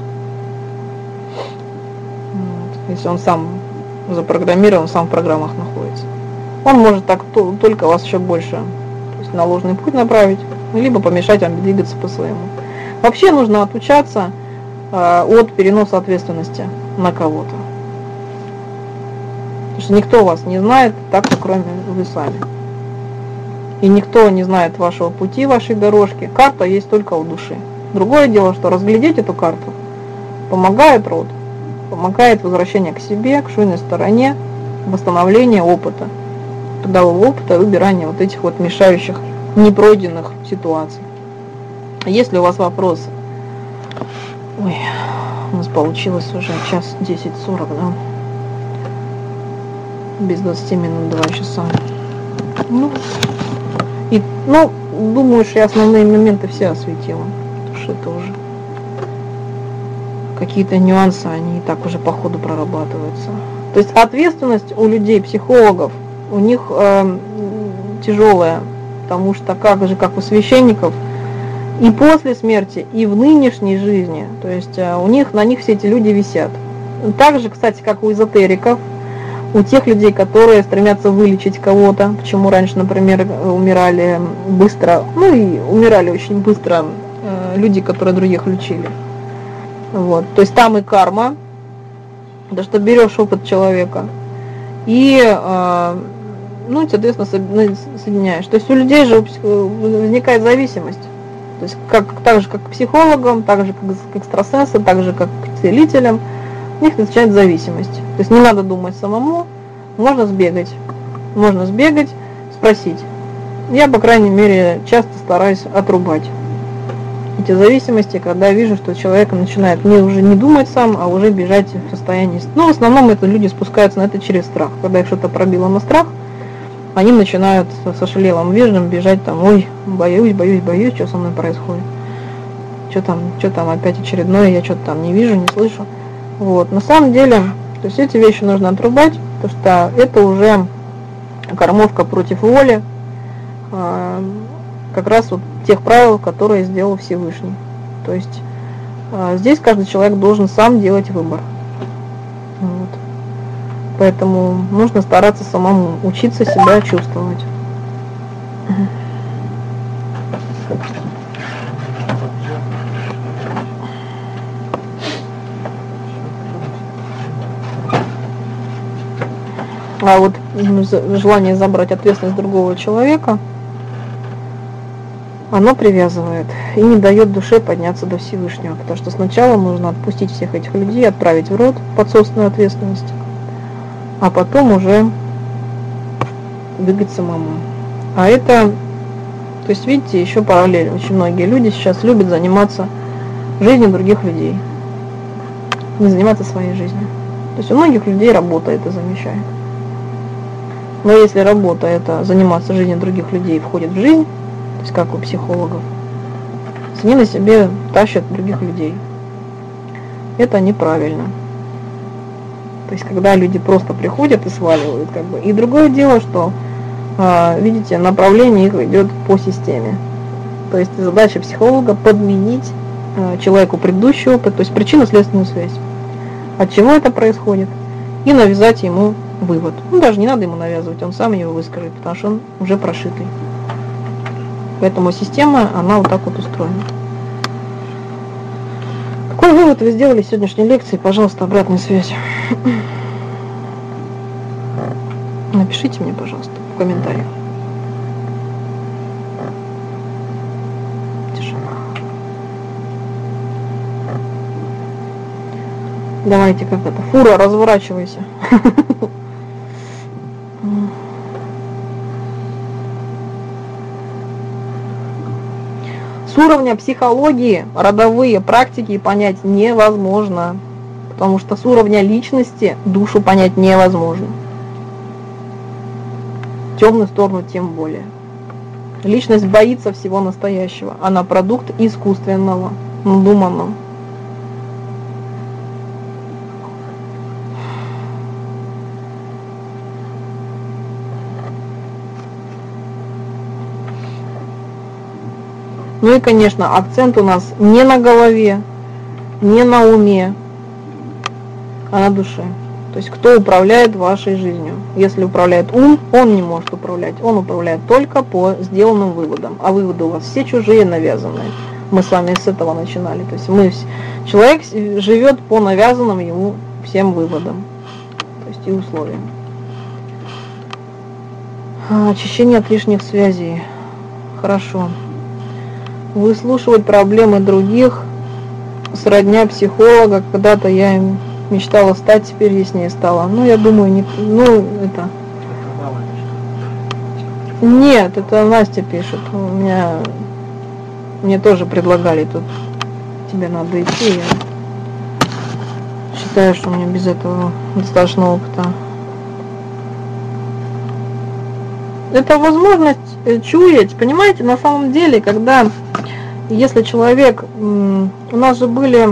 Вот. Если он сам запрограммирован, сам в программах находится. Он может так только вас еще больше, то есть, на ложный путь направить, либо помешать вам двигаться по своему. Вообще нужно отучаться от переноса ответственности на кого-то. Потому что никто вас не знает так, как кроме вы сами. И никто не знает вашего пути, вашей дорожки. Карта есть только у души. Другое дело, что разглядеть эту карту помогает род, помогает возвращение к себе, к шуйной стороне, восстановление опыта. Трудового опыта, выбирание вот этих вот мешающих, непройденных ситуаций. Если у вас вопросы, ой, у нас получилось уже час 10:40, да? Без 20 минут 2 часа. Ну, думаю, что я основные моменты все осветила, потому что это уже какие-то нюансы, они и так уже по ходу прорабатываются. То есть ответственность у людей, психологов, у них тяжелая, потому что как же, как у священников, и после смерти, и в нынешней жизни, то есть на них все эти люди висят. Так же, кстати, как у эзотериков, у тех людей, которые стремятся вылечить кого-то, почему раньше, например, умирали быстро, ну и умирали очень быстро люди, которые других лечили. Вот. То есть там и карма, да, что берешь опыт человека, и, ну, соответственно, соединяешь. То есть у людей же возникает зависимость. То есть так же, как к психологам, так же, как к экстрасенсам, так же, как к целителям, у них начинает зависимость. То есть не надо думать самому, можно сбегать, спросить. Я, по крайней мере, часто стараюсь отрубать эти зависимости, когда вижу, что человек начинает уже не думать сам, а уже бежать в состоянии. Ну, в основном это люди спускаются на это через страх. Когда их что-то пробило на страх, они начинают со шалелым визгом бежать там, ой, боюсь, что со мной происходит. Что там опять очередное, я что-то там не вижу, не слышу. Вот. На самом деле, то есть эти вещи нужно отрубать, потому что это уже кормовка против воли, как раз вот тех правил, которые сделал Всевышний. То есть здесь каждый человек должен сам делать выбор. Вот. Поэтому нужно стараться самому учиться себя чувствовать. А вот желание забрать ответственность другого человека, оно привязывает и не дает душе подняться до Всевышнего, потому что сначала нужно отпустить всех этих людей, отправить в род под собственную ответственность, а потом уже двигать самому. А это, то есть, видите, еще параллельно. Очень многие люди сейчас любят заниматься жизнью других людей, не заниматься своей жизнью. То есть у многих людей работа это замещает. Но если работа это заниматься жизнью других людей входит в жизнь, то есть как у психологов, они на себе тащат других людей. Это неправильно. То есть когда люди просто приходят и сваливают, как бы. И другое дело, что, видите, направление их идет по системе. То есть задача психолога подменить человеку предыдущий опыт, то есть причинно-следственную связь. От чего это происходит? И навязать ему вывод. Ну, даже не надо ему навязывать, он сам его выскажет, потому что он уже прошитый. Поэтому система, она вот так вот устроена. Какой вывод вы сделали в сегодняшней лекции? Пожалуйста, обратная связь. Напишите мне, пожалуйста, в комментариях. Тишина. Давайте, как это, фура, разворачивайся. С уровня психологии родовые практики понять невозможно, потому что с уровня личности душу понять невозможно. Темную сторону тем более. Личность боится всего настоящего, она продукт искусственного, надуманного. Ну и, конечно, акцент у нас не на голове, не на уме, а на душе. То есть кто управляет вашей жизнью. Если управляет ум, он не может управлять. Он управляет только по сделанным выводам. А выводы у вас все чужие, навязанные. Мы с вами с этого начинали. То есть человек живет по навязанным ему всем выводам. То есть и условиям. Очищение от лишних связей. Хорошо. Выслушивать проблемы других сродня психолога. Когда-то я им мечтала стать, теперь яснее стало. Ну, я думаю, не, ну, это... Нет, это Настя пишет. Мне тоже предлагали тут. Тебе надо идти. Я считаю, что у меня без этого достаточно опыта. Это возможность чуять, понимаете, на самом деле, когда, если человек, у нас же были,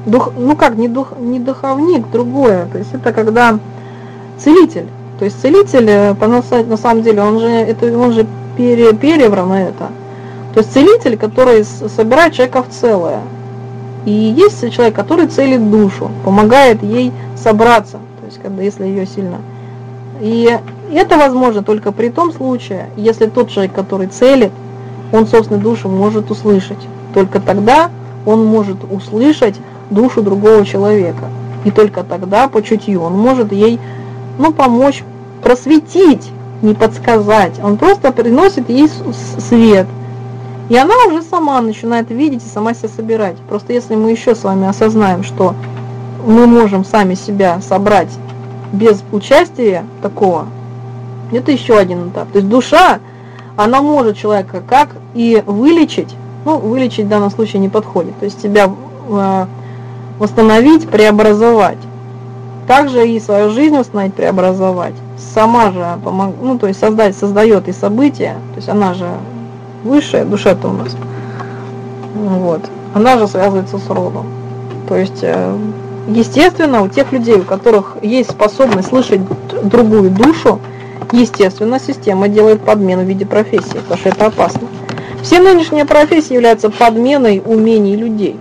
не духовник, другое, то есть это когда целитель, то есть целитель, на самом деле, он же перевран на это, то есть целитель, который собирает человека в целое, и есть человек, который целит душу, помогает ей собраться, то есть если ее сильно. И это возможно только при том случае, если тот человек, который целит, он собственную душу может услышать. Только тогда он может услышать душу другого человека. И только тогда по чутью он может ей, помочь, просветить, не подсказать. Он просто приносит ей свет. И она уже сама начинает видеть и сама себя собирать. Просто если мы еще с вами осознаем, что мы можем сами себя собрать без участия такого, это еще один этап. То есть душа, она может человека как и вылечить, вылечить в данном случае не подходит, то есть себя восстановить, преобразовать. Также и свою жизнь восстановить, преобразовать. Сама же то есть создает и события, то есть она же высшая, душа-то у нас. Вот. Она же связывается с родом. То есть естественно, у тех людей, у которых есть способность слышать другую душу, естественно, система делает подмену в виде профессии, потому что это опасно. Все нынешние профессии являются подменой умений людей.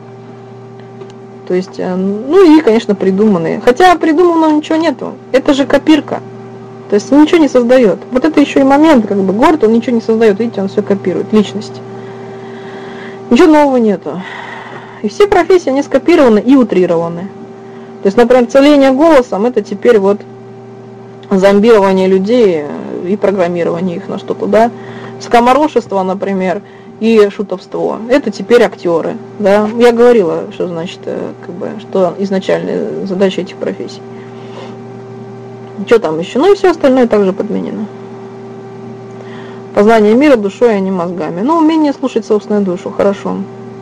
То есть, и, конечно, придуманные. Хотя придуманного ничего нету. Это же копирка. То есть ничего не создает. Вот это еще и момент, город, он ничего не создает. Видите, он все копирует, личность. Ничего нового нету. И все профессии, они скопированы и утрированы. То есть, например, целение голосом, это теперь зомбирование людей и программирование их на что-то, да. Скоморошество, например, и шутовство, это теперь актеры, да. Я говорила, что значит, что изначальная задача этих профессий. Что там еще? И все остальное также подменено. Познание мира душой, а не мозгами. Ну, умение слушать собственную душу, хорошо.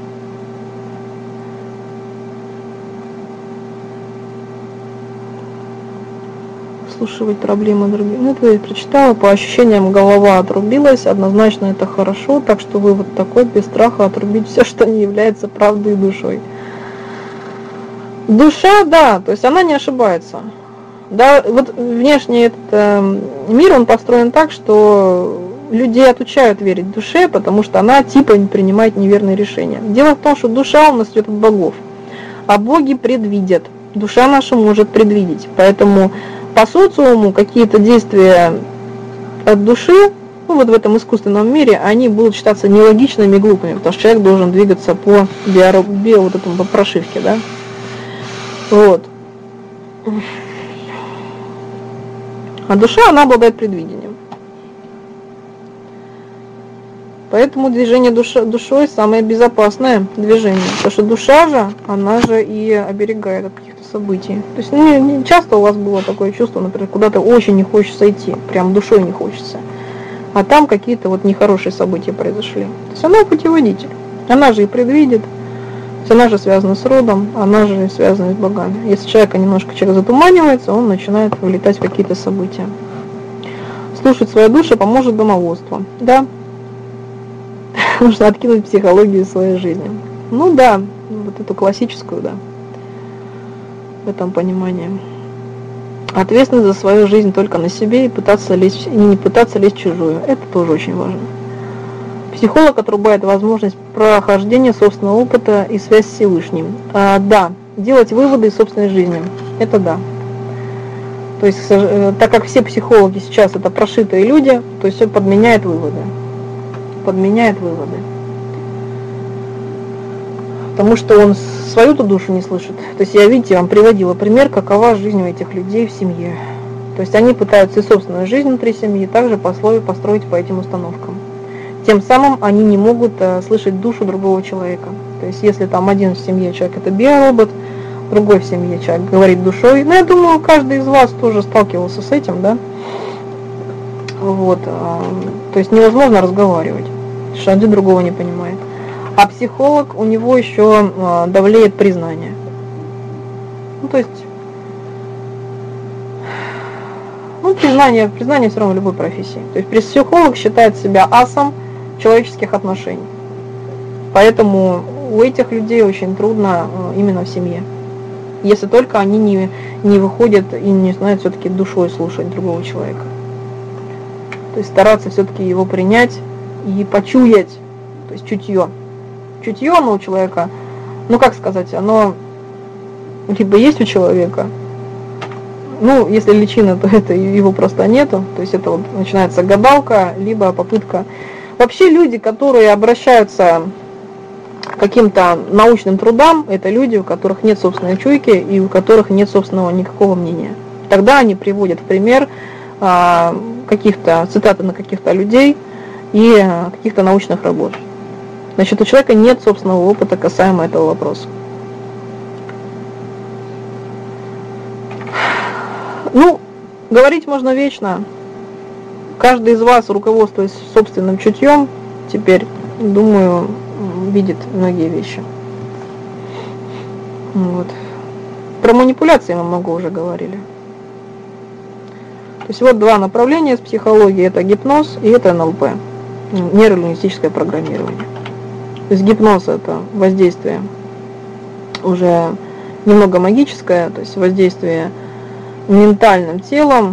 Слушать проблемы других. Ну, это я прочитала, по ощущениям голова отрубилась, однозначно это хорошо, так что вывод такой, без страха отрубить все, что не является правдой и душой. Душа, да, то есть она не ошибается. Да, вот внешне этот мир, он построен так, что людей отучают верить душе, потому что она типа принимает неверные решения. Дело в том, что душа у нас идет от богов, а боги предвидят. Душа наша может предвидеть, поэтому по социуму какие-то действия от души, ну вот в этом искусственном мире, они будут считаться нелогичными и глупыми, потому что человек должен двигаться по вот этому по прошивке, да. Вот. А душа, она обладает предвидением. Поэтому движение душой самое безопасное движение. Потому что душа же, она же и оберегает от каких-то событий. То есть не часто у вас было такое чувство, например, куда-то очень не хочется идти, прям душой не хочется. А там какие-то вот нехорошие события произошли. То есть она путеводитель. Она же и предвидит. То есть она же связана с родом, она же и связана с богами. Если человек затуманивается, он начинает вылетать в какие-то события. Слушать свою душу поможет домоводство. Да. Нужно откинуть психологию своей жизни. Ну да, вот эту классическую, да. В этом понимании. Ответственность за свою жизнь только на себе и не пытаться лезть в чужую. Это тоже очень важно. Психолог отрубает возможность прохождения собственного опыта и связь с Всевышним. Да, делать выводы из собственной жизни. Это да. То есть, так как все психологи сейчас это прошитые люди, то есть все подменяет выводы. Потому что он свою-то душу не слышит. То есть я, видите, вам приводила пример, какова жизнь у этих людей в семье. То есть они пытаются и собственную жизнь внутри семьи также по слою построить по этим установкам. Тем самым они не могут слышать душу другого человека. То есть если там один в семье человек это биоробот, другой в семье человек говорит душой. Ну, я думаю, каждый из вас тоже сталкивался с этим, да? Вот. То есть невозможно разговаривать, потому что один другого не понимает. А психолог, у него еще давлеет признание. Ну, то есть, признание все равно в любой профессии. То есть психолог считает себя асом человеческих отношений. Поэтому у этих людей очень трудно именно в семье. Если только они не выходят и не знают все-таки душой слушать другого человека. То есть стараться все-таки его принять и почуять, то есть чутье. Чутье, оно у человека, ну как сказать, оно либо есть у человека, ну если личина, то это его просто нету, то есть это вот начинается гадалка, либо попытка. Вообще люди, которые обращаются к каким-то научным трудам, это люди, у которых нет собственной чуйки и у которых нет собственного никакого мнения. Тогда они приводят в пример каких-то цитаты на каких-то людей и каких-то научных работ. Значит, у человека нет собственного опыта касаемо этого вопроса. Ну, говорить можно вечно. Каждый из вас, руководствуясь собственным чутьем, теперь, думаю, видит многие вещи. Вот. Про манипуляции мы много уже говорили. То есть вот два направления с психологии, это гипноз и это НЛП, нейролингвистическое программирование. То есть гипноз это воздействие уже немного магическое, то есть воздействие ментальным телом,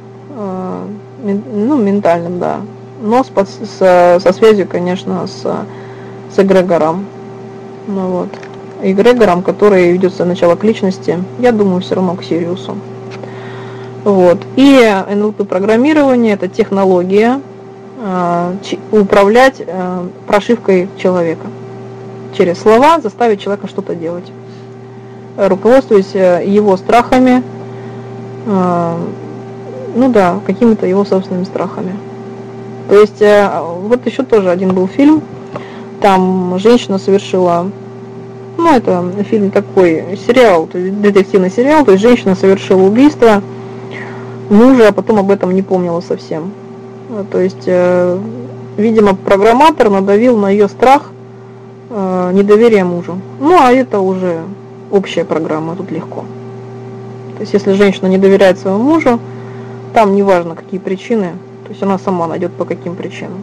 ментальным, да, но со связью, конечно, с эгрегором. Ну, вот. Эгрегором, который ведется сначала к личности, я думаю, все равно к Сириусу. Вот. И НЛП-программирование – это технология управлять прошивкой человека. Через слова заставить человека что-то делать, руководствуясь его страхами, какими-то его собственными страхами. То есть, вот еще тоже один был фильм, там женщина совершила, это фильм такой, сериал, то есть детективный сериал, то есть женщина совершила убийство мужа, а потом об этом не помнила совсем. То есть, видимо, программатор надавил на ее страх недоверия мужу. Ну, а это уже общая программа, тут легко. То есть, если женщина не доверяет своему мужу, там неважно, какие причины, то есть она сама найдет по каким причинам.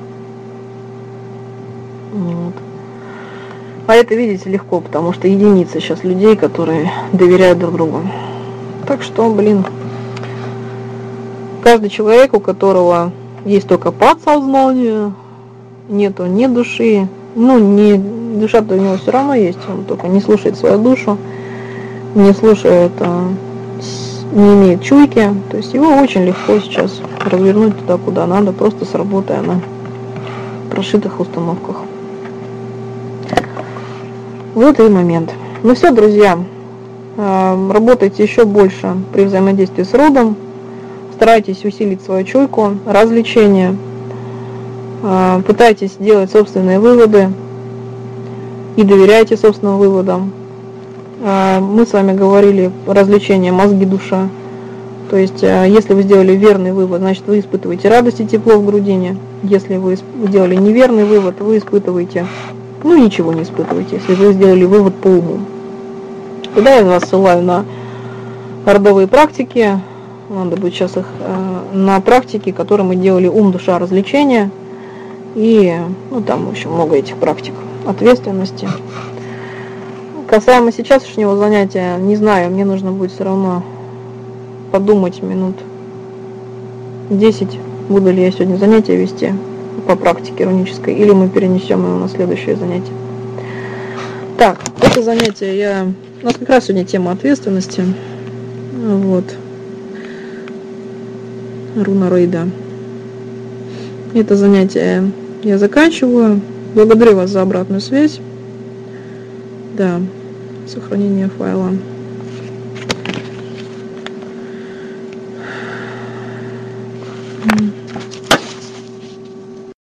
Вот. А это, видите, легко, потому что единицы сейчас людей, которые доверяют друг другу. Так что, блин, каждый человек, у которого есть только подсознание, нету ни души, ну, не душа-то у него все равно есть, он только не слушает свою душу, не слушает, не имеет чуйки, то есть его очень легко сейчас развернуть туда, куда надо, просто сработая на прошитых установках. Вот и момент. Ну все, друзья, работайте еще больше при взаимодействии с родом, старайтесь усилить свою чуйку, развлечения, пытайтесь делать собственные выводы и доверяйте собственным выводам. Мы с вами говорили развлечения мозги, душа. То есть, если вы сделали верный вывод, значит вы испытываете радость и тепло в грудине. Если вы сделали неверный вывод, вы испытываете, ну ничего не испытываете, если вы сделали вывод по уму. Тогда я вас ссылаю на родовые практики. Надо будет сейчас их на практике, которые мы делали ум, душа, развлечения. И ну, там, в общем, много этих практик ответственности. Касаемо сегодняшнего занятия, не знаю, мне нужно будет все равно подумать минут 10, буду ли я сегодня занятия вести по практике рунической, или мы перенесем его на следующее занятие. Так, это занятие у нас как раз сегодня тема ответственности. Вот. Руна Рейда. Это занятие я заканчиваю. Благодарю вас за обратную связь. Да, сохранение файла.